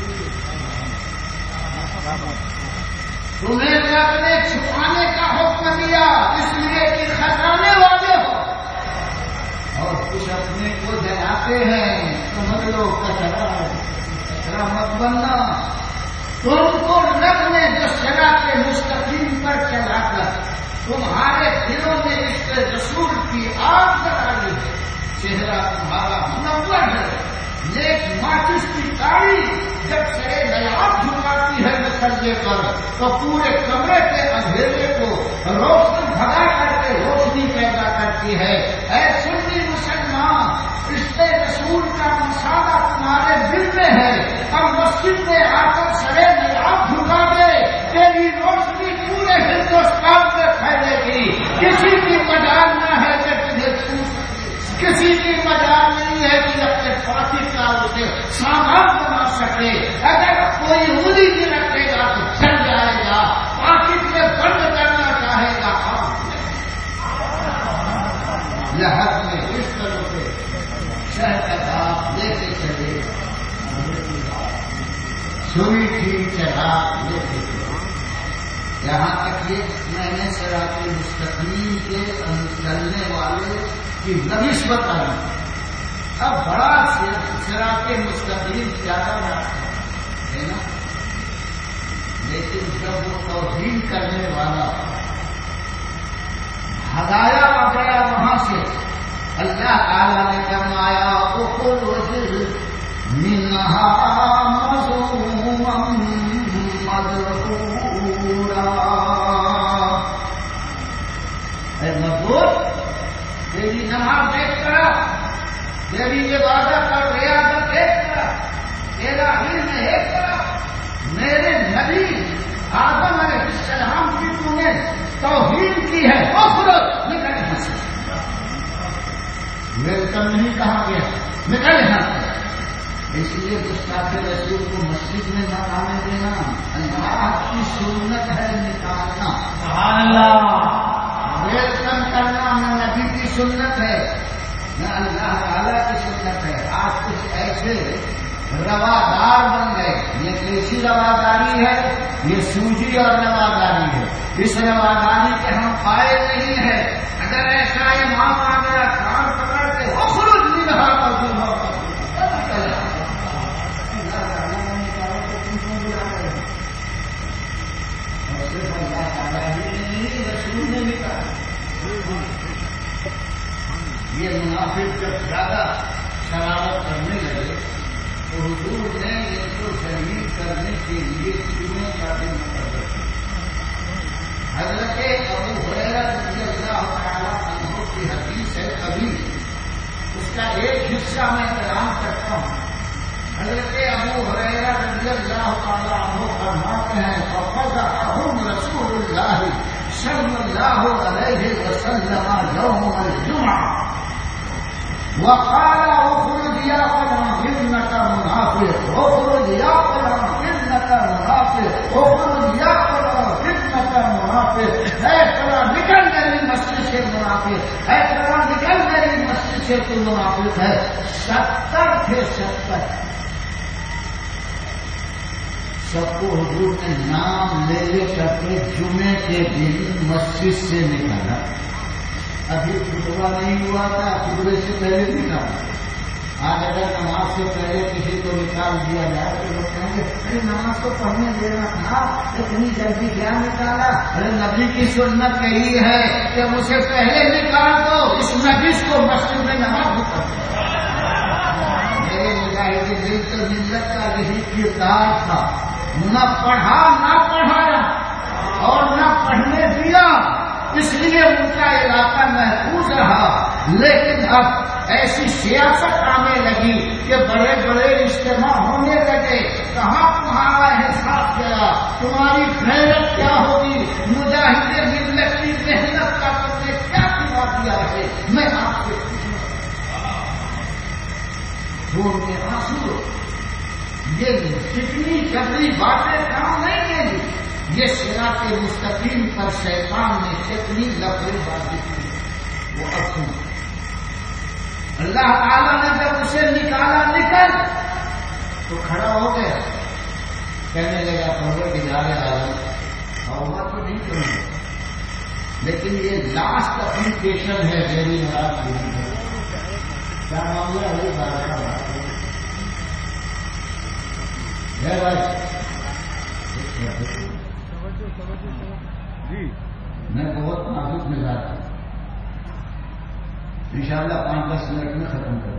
تمہیں رب نے چھپانے کا حکم دیا اس لیے کہ خزانے والے ہو، اور کچھ اپنے کو جلاتے ہیں، سمجھ لو کچرا ہے، کچرا مت بننا۔ تم کو رب نے جو صراط مستقیم پر چلا کر تمہارے دلوں میں اس کے رسول کی آگ جلائی ہے، چہرہ تمہارا منور ہے، لیک ماچس کی کاڑی جب سرے نیاب جھکاتی ہے مسلے پر تو پورے کمرے کے اندھیرے کو روشن بھگا کر کے روشنی پیدا کرتی ہے۔ اے سنی مسلمان، اس کے رسول کا مسالہ تمہارے دل میں ہے، اب مسجد میں آ کر سرے نیاب جھکا دے، تیری روشنی پورے ہندوستان میں پھیلے گی۔ کسی کی مجال نہ ہے کہ تجھے چھو سکے، کسی کی مجال نہیں ہے کہ اپنے پاکی کا اسے سامان بنا سکے۔ اگر کوئی انگلی بھی رکھے گا تو چل جائے گا، پاکی میں بند کرنا چاہے گا لہر میں اس طرح سے شہر کا داغ لے کے چلے، سوئی کی چراغ لے کے چلے، یہاں تک یہ میں نے صراط مستقیم کے چلنے والے کی روش بتائی۔ اب بڑا صراط مستقیم زیادہ راستہ ہے نا، لیکن جب وہ توہین کرنے والا ہدایا گیا وہاں سے، اللہ تعالیٰ نے فرمایا اخرج منہا مذموما مدحورا۔ اے مذموم، تیری نماز دیکھ کر، تیری عبادت اور ریاضت دیکھ کر، تیرا علم دیکھ کر، میرے نبی آدم علیہ السلام کی تو نے توہین کی ہے، اخرج نکل یہاں سے۔ ویلکم نہیں کہا گیا، نکل یہاں سے۔ اس لیے گستاخ رسول کو مسجد میں نہ آنے دینا، اللہ کی سنت ہے نکالنا، سبحان اللہ۔ ویلکم کرنا نہ نبی کی سنت ہے نہ اللہ تعالیٰ کی سنت ہے۔ آج کچھ ایسے روادار بن گئے، یہ کیسی رواداری ہے؟ یہ سوجی اور رواداری ہے۔ اس رواداری کے ہم قائل نہیں ہیں. اگر ایسا امام آ گیا کان پکڑ کے اخرج منہا فظلم رسول نے بھی کہا. یہ منافق جب زیادہ شرارت کرنے لگے تو حضور نے ان کو شہید کرنے کے لیے جمعے کا دن مقرر کیا. حضرت ابو ہریرہ رضی اللہ تعالیٰ عنہ کی حدیث ہے ابھی اس کا ایک حصہ میں بیان کرتا ہوں. حضرت ابو ہریرہ رضی اللہ تعالیٰ عنہ فرماتے ہیں فَفَضَحَهُمْ رسول اللہ صلی اللہ علیہ وسلم یوم الجمعہ وقال اخرج یا فلان انك منافق اخرج یا فلان انك منافق اخرج یا فلان انك منافق. اے فلاں نکل میری مسجد سے منافق, اے فلاں نکل میری مسجد سے تو منافق ہے. ستر تھے ستر. سب کو حضور نے نام لے لے کر کے جمعے کے دن مسجد سے نکالا. ابھی خطبہ نہیں ہوا تھا, خطبے سے پہلے نکالا. آج اگر نماز سے پہلے کسی کو نکال دیا جائے تو لوگ کہیں گے ارے نماز کو پڑھنے دینا تھا, اتنی جلدی کیا نکالا. ارے نبی کی سنت یہی ہے کہ اسے پہلے نکال دو, اس نبی کو مسجد میں نماز پڑھو. میرے مجاہد دل تو ملت کا یہی کردار تھا, نہ پڑھا نہ پڑھایا اور نہ پڑھنے دیا, اس لیے ان کا علاقہ محفوظ رہا. لیکن اب ایسی سیاست آنے لگی کہ بڑے بڑے اجتماع ہونے لگے. کہاں تمہارا احساس گیا, تمہاری غیرت کیا ہوگی, مجاہد ملت کی محنت کا تم نے کیا کھلا دیا ہے. میں آپ سے پوچھوں میں آنسو, یہ جتنی جبری باتیں کام نہیں دیں گی. یہ صراط مستقیم پر شیطان نے کتنی لفظ باتیں کی وہ اب سن. اللہ تعالیٰ نے جب اسے نکالا نکل تو کھڑا ہو گیا, کہنے لگا پڑھو کہ جا رہے عالم اور تو نہیں کروں گا, لیکن یہ لاسٹ اپلیکیشن ہے میری مراد پوری ہے. کیا معاملہ ہے بارہ کا بات ہے بھائی. میں بہت نازک مزاج ہوں, انشاءاللہ پانچ دس منٹ میں ختم کروں.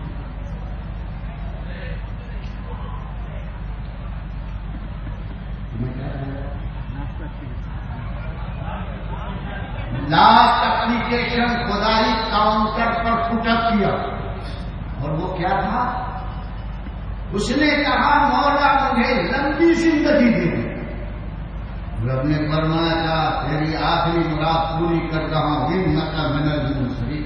لاسٹ اپلیکیشن خدائی کاؤنٹر پر پٹک کیا, اور وہ کیا تھا, اس نے کہا مولا مجھے لمبی زندگی دے دی. رب نے فرمایا تھا تیری آخری مراد پوری کر رہا ہوں, انک من المنصرین,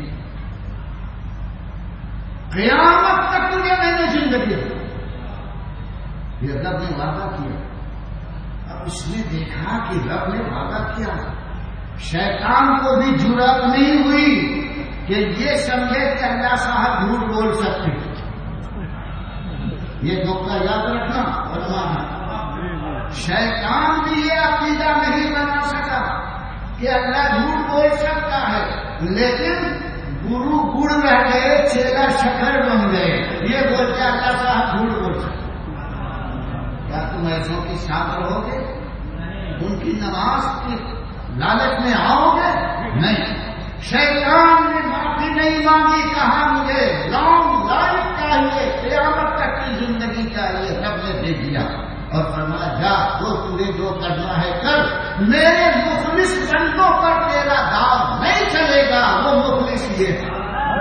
قیامت تک تجھے میں نے زندگی دی. یہ رب نے وعدہ کیا. اب اس نے دیکھا کہ رب نے وعدہ کیا, شیطان کو بھی جرأت نہیں ہوئی کہ یہ سمجھے کہ اللہ صاحب جھوٹ بول سکتے. یہ نقطہ یاد رکھنا فرمانا, شیطان بھی یہ عقیدہ نہیں بنا سکا کہ اللہ جھوٹ بول سکتا ہے, لیکن گرو گڑ رہ گئے, چیلا شکر بن گئے. یہ بولتے اللہ صاحب جھوٹ بول سکتا. کیا تم ایسوں کی ساتھ رہو گے, ان کی نماز کی لالچ میں آؤ گے؟ نہیں. شیطان نے معافی نہیں مانگی, کہا مجھے لانگ لائف چاہیے, قیامت تک کی زندگی چاہیے. رب نے دے دیا اور فرمایا جا جو تجھے جو کرنا ہے کر, میرے مخلص بندوں پر تیرا داغ نہیں چلے گا. وہ مخلص یہ ہے,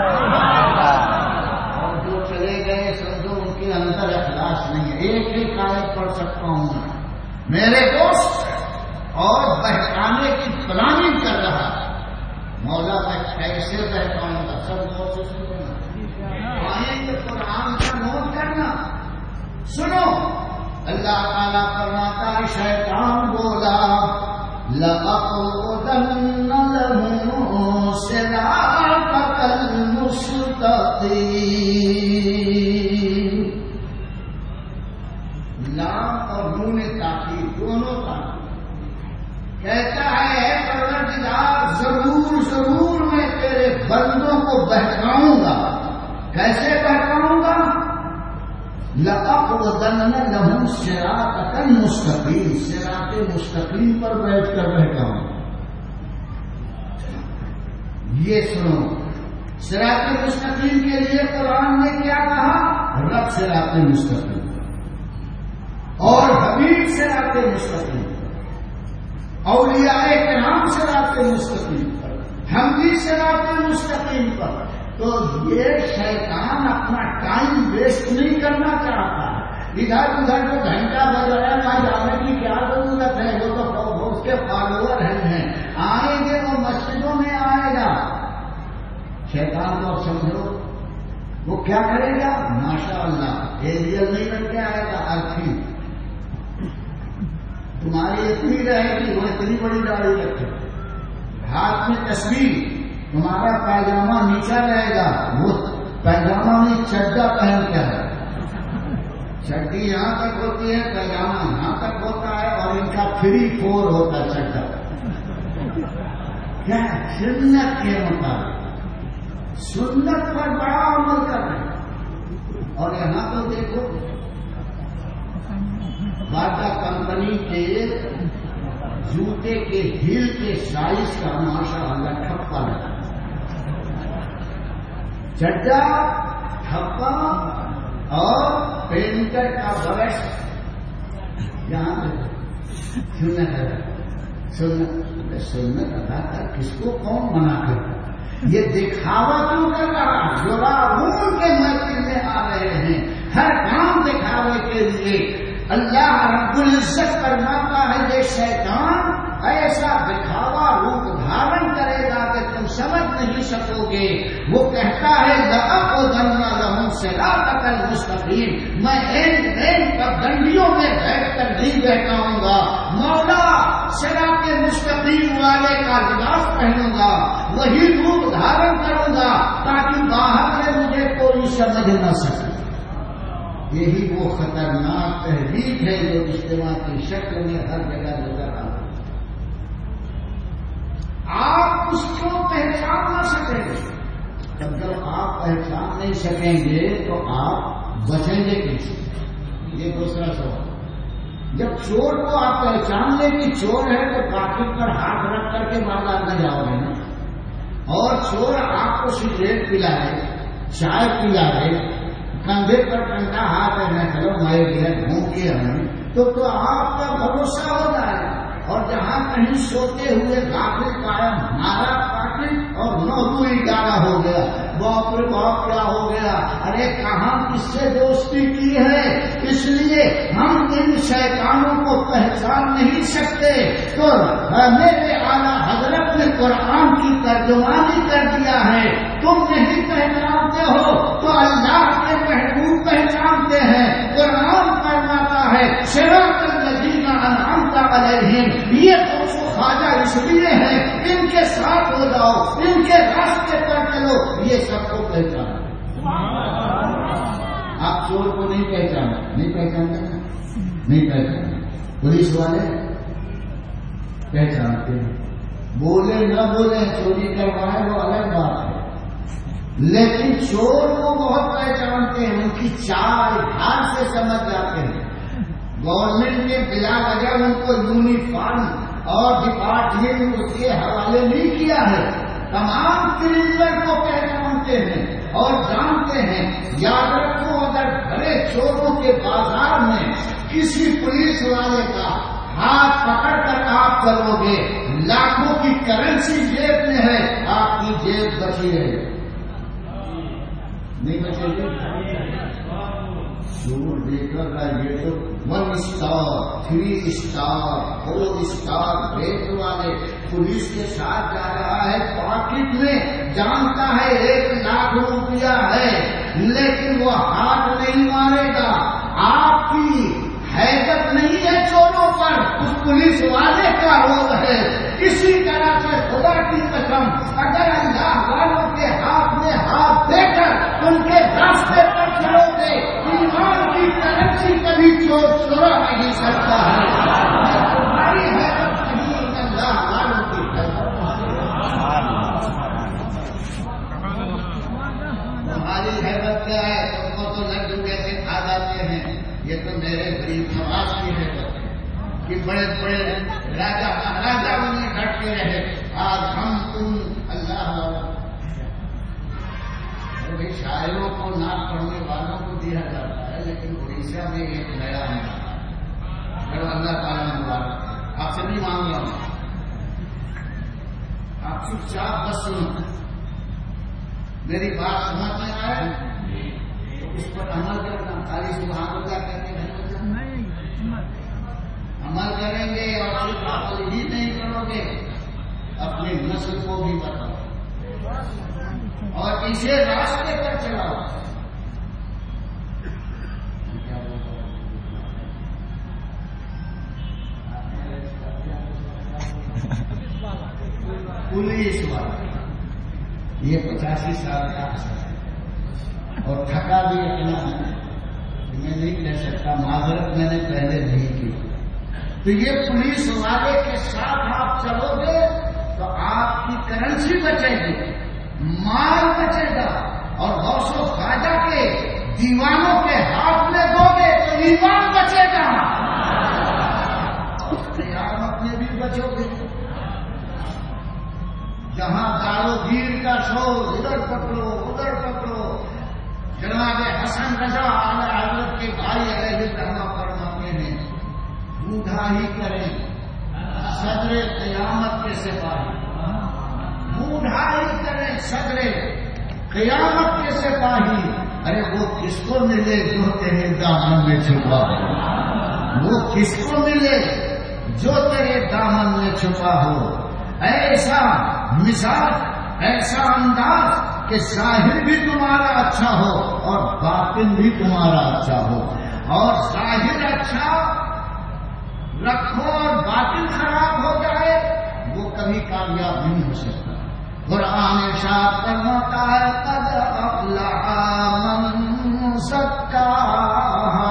اور جو چلے گئے سمجھو ان کے اندر اخلاص نہیں ہے. ایک ایک آیت پڑھ سکتا ہوں میرے دوست, اور بہکانے کی پلاننگ کر رہا. مولا میں کیسے بہکاؤں گا, سب غور سے سننا, آئیں گے قرآن کا نوٹ کرنا. سنو, اللہ تعالیٰ فرماتا ہے شیطان بولا لَأَقْعُدَنَّ لَهُمْ صِرَاطَكَ الْمُسْتَقِيمَ. لام اور نون تاکید دونوں کا کہتا ہے بندوں کو بہکاؤں گا. کیسے بہکاؤں گا؟ لَأَقْعُدَنَّ لَهُمْ صِرَاطَكَ الْمُسْتَقِيمَ، صراط مستقیم پر بیٹھ کر بہکاؤں. یہ سنو، صراط مستقیم کے لیے قرآن نے کیا کہا؟ رب صراط مستقیم اور حبیب صراط مستقیم، اولیاء کرام صراط مستقیم پر، ہم بھی صراط مستقیم پر. تو یہ شیطان اپنا ٹائم ویسٹ نہیں کرنا چاہتا ہے. ادھر ادھر جو گھنٹہ بجایا وہاں جانے کی کیا ضرورت ہے؟ وہ تو اس کے فالوور ہیں، آئیں گے وہ مسجدوں میں آئے گا. شیطان کو سمجھو وہ کیا کرے گا؟ ماشاء اللہ ایریل نہیں بن کے آئے گا، ارتھی تمہاری اتنی رہے گی، وہ اتنی بڑی داڑھی رکھے، ہاتھ میں تصویر، تمہارا پائجامہ نیچا رہے گا، وہ پائجامہ میں چڈا پہن کے ہے. چڈی یہاں تک ہوتی ہے، پائجامہ یہاں تک ہوتا ہے، اور ان کا تھری فور ہوتا ہے چڈا. کیا سنت کے مطابق سنت پر بڑا عمل کر رہے ہیں. اور یہاں تو دیکھو باٹا کمپنی کے جوتے کے ہیل کے سائز کا ماشاء اللہ ٹھپا لگا، چڈا ٹھپا اور پینٹر کا برش. یہاں سنت ہے، سنت سنت ادا کر کس کو کون منع کرتا؟ یہ دکھاوا کیوں کر رہا؟ جو راہون کے مسجد میں آ رہے ہیں ہر کام دکھاوے کے لیے. اللہ رب العزت فرماتا ہے یہ شیطان ایسا دکھاوا روپ دھارن کرے گا کہ تم سمجھ نہیں سکو گے. وہ کہتا ہے لَأَقْعُدَنَّ لَهُمْ صِرَاطَكَ الْمُسْتَقِيمَ، میں اینڈ اینڈ پر گنڈیوں میں بیٹھ کر نہیں بہکاؤں گا. مولا صراط مستقیم والے کا لباس پہنوں گا، وہی روپ دھارن کروں گا تاکہ باہر سے مجھے کوئی سمجھ نہ سکے. یہی وہ خطرناک تحریک ہے جو اجتماع کی شکل میں ہر جگہ نظر آ رہی ہے. آپ اس کو پہچان نہ سکیں گے. جب جب آپ پہچان نہیں سکیں گے تو آپ بچیں گے کیسے؟ یہ دوسرا سوال. جب چور کو آپ پہچان لیں کہ چور ہے تو پاکٹ پر ہاتھ رکھ کر کے بازار میں جاؤ گے نا. اور چور آپ کو سگریٹ پلائے، چائے پلائے، کندھے پر ٹنگا ہاتھ ہے، چلو مائے گیا گھوم کے ہمیں، تو تو آپ کا بھروسہ ہو جائے. اور جہاں کہیں سوتے ہوئے غافل پایا ہمارا پاکٹ اور نو گیارہ ہو گیا، باپ رے باپ کیا ہو گیا؟ ارے کہاں کس سے دوستی کی ہے؟ اس لیے ہم ان شیطانوں کو پہچان نہیں سکتے. تو میرے اعلیٰ حضرت نے قرآن کی ترجمانی کر دیا ہے. تم نہیں پہچانتے ہو تو اللہ کے محبوب پہچانتے ہیں. قرآن فرماتا ہے صراط الذین انعمت علیہم، یہ تو خواجہ اس لیے ہے ان کے ساتھ ہو جاؤ، ان کے راستے پر چلو. یہ سب کو پہچانا. آپ چور کو نہیں پہچانا، نہیں پہچانتے نہیں پہچانتے. پولیس والے پہچانتے ہیں، بولے نہ بولے چوری کروائے وہ الگ بات ہے، لیکن چور کو بہت پہچانتے ہیں. ان کی چال ڈھال سے سمجھ جاتے ہیں. گورنمنٹ نے بلا وجہ ان کو یونیفارم اور ڈپارٹمنٹ اس کے حوالے نہیں کیا ہے. تمام کرمنل کو پہچانتے ہیں اور جانتے ہیں. یاد رکھو اگر بڑے چوروں کے بازار میں کسی پولیس والے کا ہاتھ پکڑ کر آپ کرو گے، لاکھوں کی کرنسی جیب میں ہے، آپ کی جیب بچی رہے نہیں بچے گی. چور دیکھ رہا یہ تو one star, three star, four star rate والے پولیس کے ساتھ جا رہا ہے. پاکٹ میں جانتا ہے ایک لاکھ روپیہ ہے، لیکن وہ ہاتھ نہیں مارے گا. آپ کی حیثیت نہیں ہے چوروں پر، اس پولیس والے کا روز ہے. اسی طرح سے خدا کی قسم اگر اللہ والوں کے ہاتھ میں ہاتھ دے کر ان کے راستے پر چلو گے، ایمان کی کرنسی کبھی چور چورا نہیں سکتا ہے. تمہاری حیثیت نہیں، اللہ والوں کی حیثیت. یہ تو میرے غریب نواز کی ہے کہ بڑے بڑے راجا مہاراجا انہیں ڈٹتے رہے، آج ہم تم اللہ بھائی شاعروں کو نہ پڑھنے والوں کو دیا جاتا ہے، لیکن اڑیسہ میں ایک نیا ہے، اگر اللہ تعالیٰ نے مبارک، آپ سے نہیں مانگ رہا ہوں، آپ چپ چاپ بس سنو، میری بات سمجھ میں آئے تو اس پر عمل کرنا، خالی سبحان اللہ کہتے ہیں عمل کریں گے، اور صرف عمل ہی نہیں کرو گے، اپنی نسل کو بھی بتاؤ اور اسے راستے پر چلاؤ۔ پولیس والا یہ پچاسی سال کا ہے اور تھکا بھی اتنا ہے، میں نہیں کہہ سکتا، معذرت میں نے پہلے نہیں کی۔ تو یہ پولیس والے کے ساتھ آپ چلو گے تو آپ کی کرنسی بچے گی، مال بچے گا، اور غوث و خواجہ کے دیوانوں کے ہاتھ میں دو گے تو ایمان بچے گا، قیامت میں بھی بچو گے۔ جہاں دارو گیر کا شور، ادھر پکڑو ادھر پکڑو، جناب حسن رضا اعلی حضرت کے بھائی علیہ السلام فرماتے ہیں بوڑھا ہی کریں صدر قیامت کے سپاہی، بوڑھا ہی کریں صدر قیامت کے سپاہی، ارے وہ کس کو ملے جو تیرے دامن میں چھپا ہو، وہ کس کو ملے جو تیرے دامن میں چھپا ہو، ایسا مزاج، ایسا انداز کہ ظاہر بھی تمہارا اچھا ہو اور باطن بھی تمہارا اچھا ہو، اور ظاہر اچھا رکھو اور باطن خراب ہو جائے وہ کبھی کامیاب نہیں ہو سکتا۔ قرآن ارشاد فرماتا ہے قد افلح من زکاہا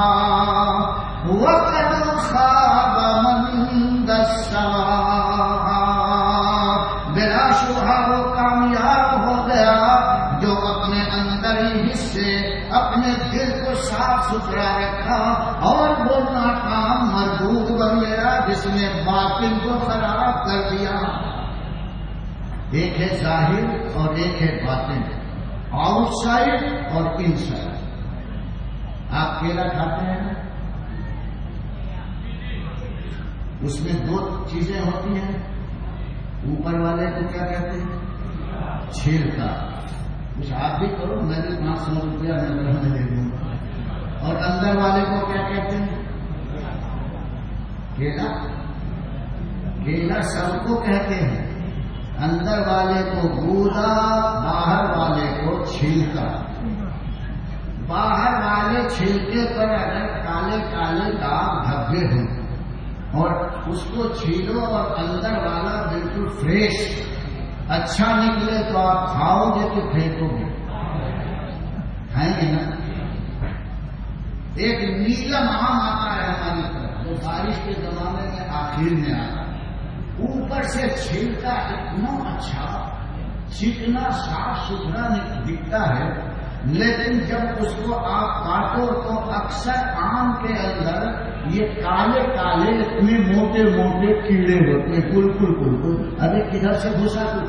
وقد خاب من دساہا، بلا شبہ وہ کامیاب ہو گیا جو اپنے اندر ہی حصے اپنے دل کو صاف ستھرا رکھا، اور وہ ناکام مردود بن گیا جس نے باطن کو خراب کر دیا۔ ایک ہے ظاہر اور ایک ہے باطن، آؤٹ سائڈ اور ان سائڈ۔ آپ کیلا کھاتے ہیں، اس میں دو چیزیں ہوتی ہیں، اوپر والے کو کیا کہتے ہیں؟ چھیلکا، کچھ آپ بھی کرو، میں بھی پانچ سو روپیہ میں دے دوں گا، اور اندر والے کو کیا کہتے ہیں؟ کیلا۔ کیلا سب کو کہتے ہیں، اندر والے کو گودا، باہر والے کو چھلکا۔ باہر والے چھلکے پر اگر کالے کالے داغ دھبے ہوں اور اس کو چھیلو اور اندر والا بالکل فریش اچھا نکلے تو آپ کھاؤ گے کہ پھینکو گے؟ کھائیں گے نا۔ ایک نیلم آم آتا ہے ہماری طرف جو بارش کے زمانے میں آخر میں آتا ہے، اوپر سے چھلکا اتنا اچھا چکنا صاف ستھرا دکھتا ہے، لیکن جب اس کو آپ کاٹو تو اکثر آم کے اندر یہ کالے کالے اتنے موٹے موٹے کیڑے ہوتے ہیں، بالکل بالکل۔ ارے کدھر سے گھسا تو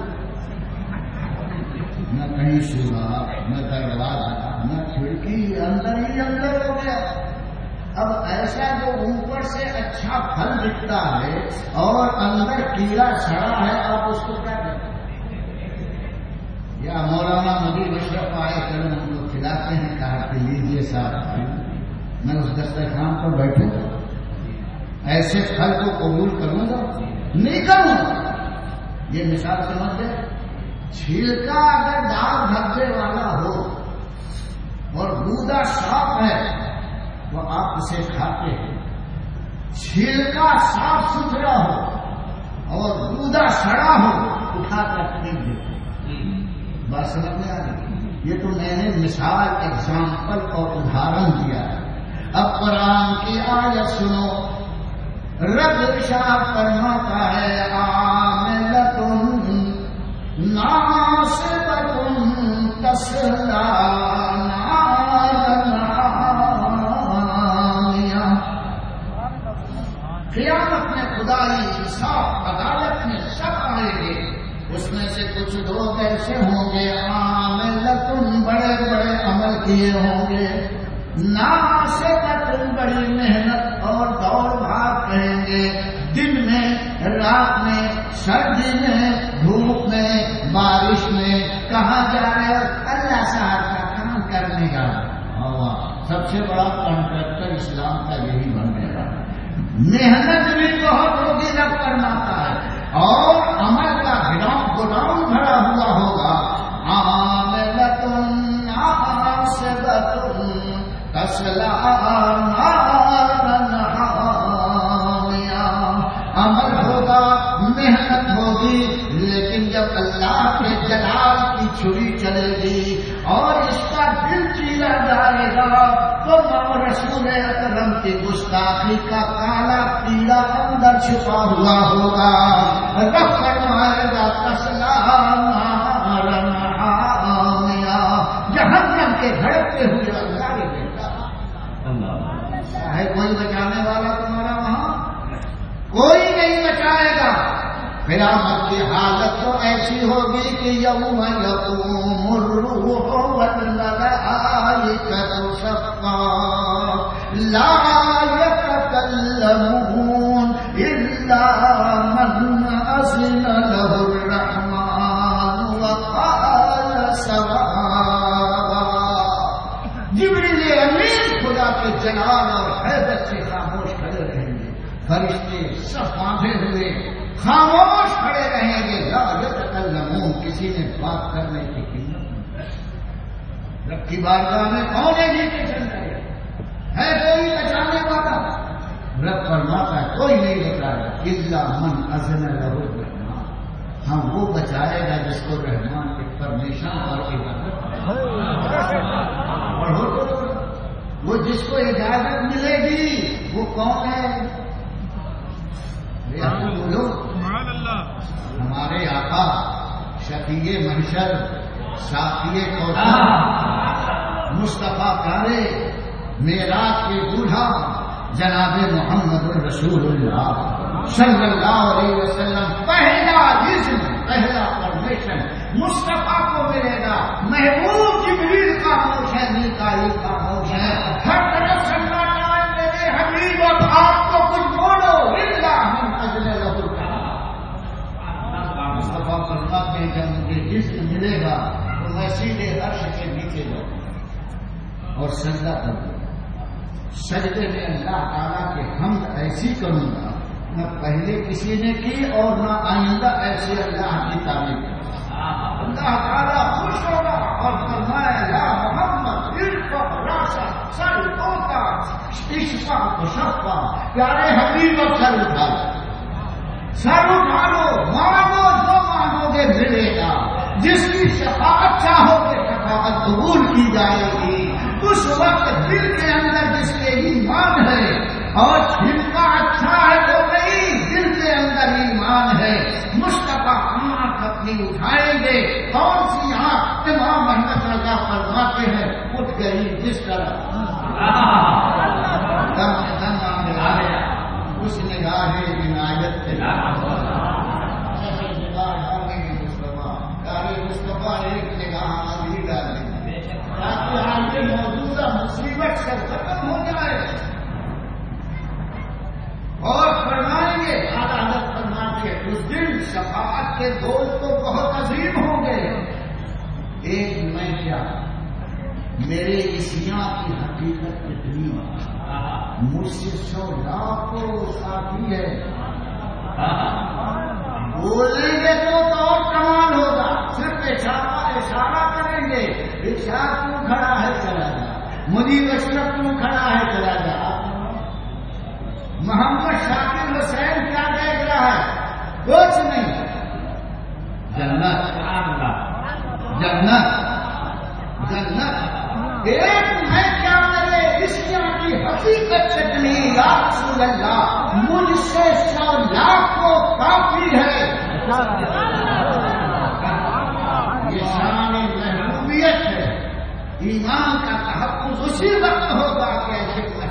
نہ کہیں سوراخ، نہ دروازہ، نہ کھڑکی، اندر ہی اندر ہو گیا۔ اب ایسا جو اوپر سے اچھا پھل دکھتا ہے اور اندر کیڑا سڑا ہے، آپ اس کو کیا کرتے ہیں؟ یا مولانا مدی اشرف آئے کریں ہم لوگ کھلاتے ہیں، کہا کہ لیجیے صاحب، میں اس دسترخوان پر بیٹھوں گا، ایسے پھل کو قبول کروں گا؟ نہیں کروں گا۔ یہ مثال سمجھ گئے؟ چھلکا اگر داغ دھبے والا ہو اور گودا صاف ہے تو آپ اسے کھاتے ہیں، چھلکا صاف ستھرا ہو اور گودا سڑا ہو اٹھا کر پھینک دیتے۔ بات سمجھ میں آ گئی؟ یہ تو میں نے مثال، ایگزامپل اور ادھارن دیا ہے۔ اب قرآن کی آیت سنو، رب ارشاد فرماتا ہے عاملۃ ناصبۃ تصلی نارا حامیہ۔ کچھ لوگ ایسے ہوں گے عاملتن بڑے بڑے عمل کیے ہوں گے، ناصبتن بڑی محنت اور دوڑ بھاگ کریں گے، دن میں رات میں سردی میں دھوپ میں بارش میں، کہاں جا رہے ہو؟ اللہ صاحب کا کام کرنے کا۔ سب سے بڑا کانٹریکٹر اسلام کا یہی بننے گا، محنت بھی بہت ہوگی، رب فرماتا ہے، اور عمل کا گودام بھرا ہوا ہوگا۔ عاملتن ناصبتن تصلی نارا حامیہ، عمل ہوگا، محنت ہوگی، لیکن جب اللہ کے جلال کی چھری چلے گی اور اس کا دل چیرا جائے گا تو رسول اکرم کی گستاخی کا کالا کیڑا اندر چھپا ہوا ہوگا، رب فرمائے گا تصلی نارا حامیہ، جہنم کے بھڑکتے ہوئے انگارے دیتا ہے۔ کوئی بچانے والا تمہارا وہاں کوئی نہیں بچائے گا۔ قیامت کی حالت تو ایسی ہوگی کہ یوم یقوم الروح والملائکۃ صفا لا یتکلمون الا من اذن له الرحمن وقال صوابا۔ جبریل امین خدا کے جلال اور حیبت سے خاموش کھڑے رہیں گے، فرشتے سب باندھے ہوئے خاموش کھڑے رہیں گے، لا یتکلمون، کسی نے بات کرنے کی ہمت نہیں۔ رب کی بارگاہ میں کون ہے جی کے چل رہے ہے کوئی بچانے والا؟ رب فرماتا ہے کوئی نہیں بچائے گا، الا من اذن له الرحمن، ہاں وہ بچائے گا جس کو رحمان کی پرمیشن اور اجازت، اور وہ جس کو اجازت ملے گی وہ کون ہے؟ بولو، ہمارے آقا شفیع محشر ساقی کوثر مصطفیٰ پیارے معراج کے بوڑھا جناب محمد الرسول اللہ صلی اللہ علیہ وسلم، پہلا اذن پہلا پرمیشن مصطفیٰ کو ملے گا۔ محبوب جبریل کا خاموش ہے، میکائیل کا خاموش ہے، ہر طرف سننا چاہے میرے حبیب اور آپ کو کچھ بولو، الا من اذن له مصطفیٰ فرماتے ہیں جب مجھے اذن ملے گا تو میں سیدھے عرش کے نیچے جاؤں اور سجدہ کروں، سجدے میں اللہ تعالیٰ کے حمد ایسی کروں گا نہ پہلے کسی نے کی اور نہ آئندہ ایسے اللہ کی تعریف کروں۔ اللہ تعالیٰ خوش ہوگا اور فرمایا یا محمد ارفع راسک، سر اٹھا، اشفع تشفع، پیارے حبیب اب سر اٹھا لو، سر اٹھا لو، مانگو جو مانگو گے ملے گا، جس کی شفاعت چاہو گے شفاعت قبول کی جائے گی۔ اس وقت دل کے اندر جس کے ایمان ہے اور چھلکا اچھا ہے تو نہیں، دل کے اندر ایمان ہے، مصطفیٰ آنکھ اپنی اٹھائیں گے، کون سی آنکھ؟ امام احمد رضا فرماتے ہیں اٹھ گئی جس طرح دم دم آگے اس نگاہ عنایت کے مصطفیٰ ایک نگاہ آگے ڈال دیں تاکہ آگے موجودہ مصیبت سے ختم ہو جائے، اور فرمائیں گے عدالت فرماتے ہیں اس دن شفاعت کے دوست تو بہت عظیم ہوں گے، ایک میں کیا میرے اسیاں کی حقیقت کتنی، مجھ سے سو لاکھوں ساتھی ہے، بولیں گے تو اور کمال ہوگا، صرف اشارہ اشارہ کریں گے، اشارہ کیوں کھڑا ہے چلا جا، مجھے اشرف کیوں کھڑا ہے چلا جا، محمد شاکر حسین کیا دیکھ رہا ہے؟ کچھ نہیں، جنت جنت جنت، ایک میں کیا کرے اس کی حقیقت چکنی، یا رسول اللہ مجھ سے سو لاکھ کو کافی ہے، یہ شان محبوبیت ہے، ایمان کا تحفظ اسی وقت ہوگا کہ ایسے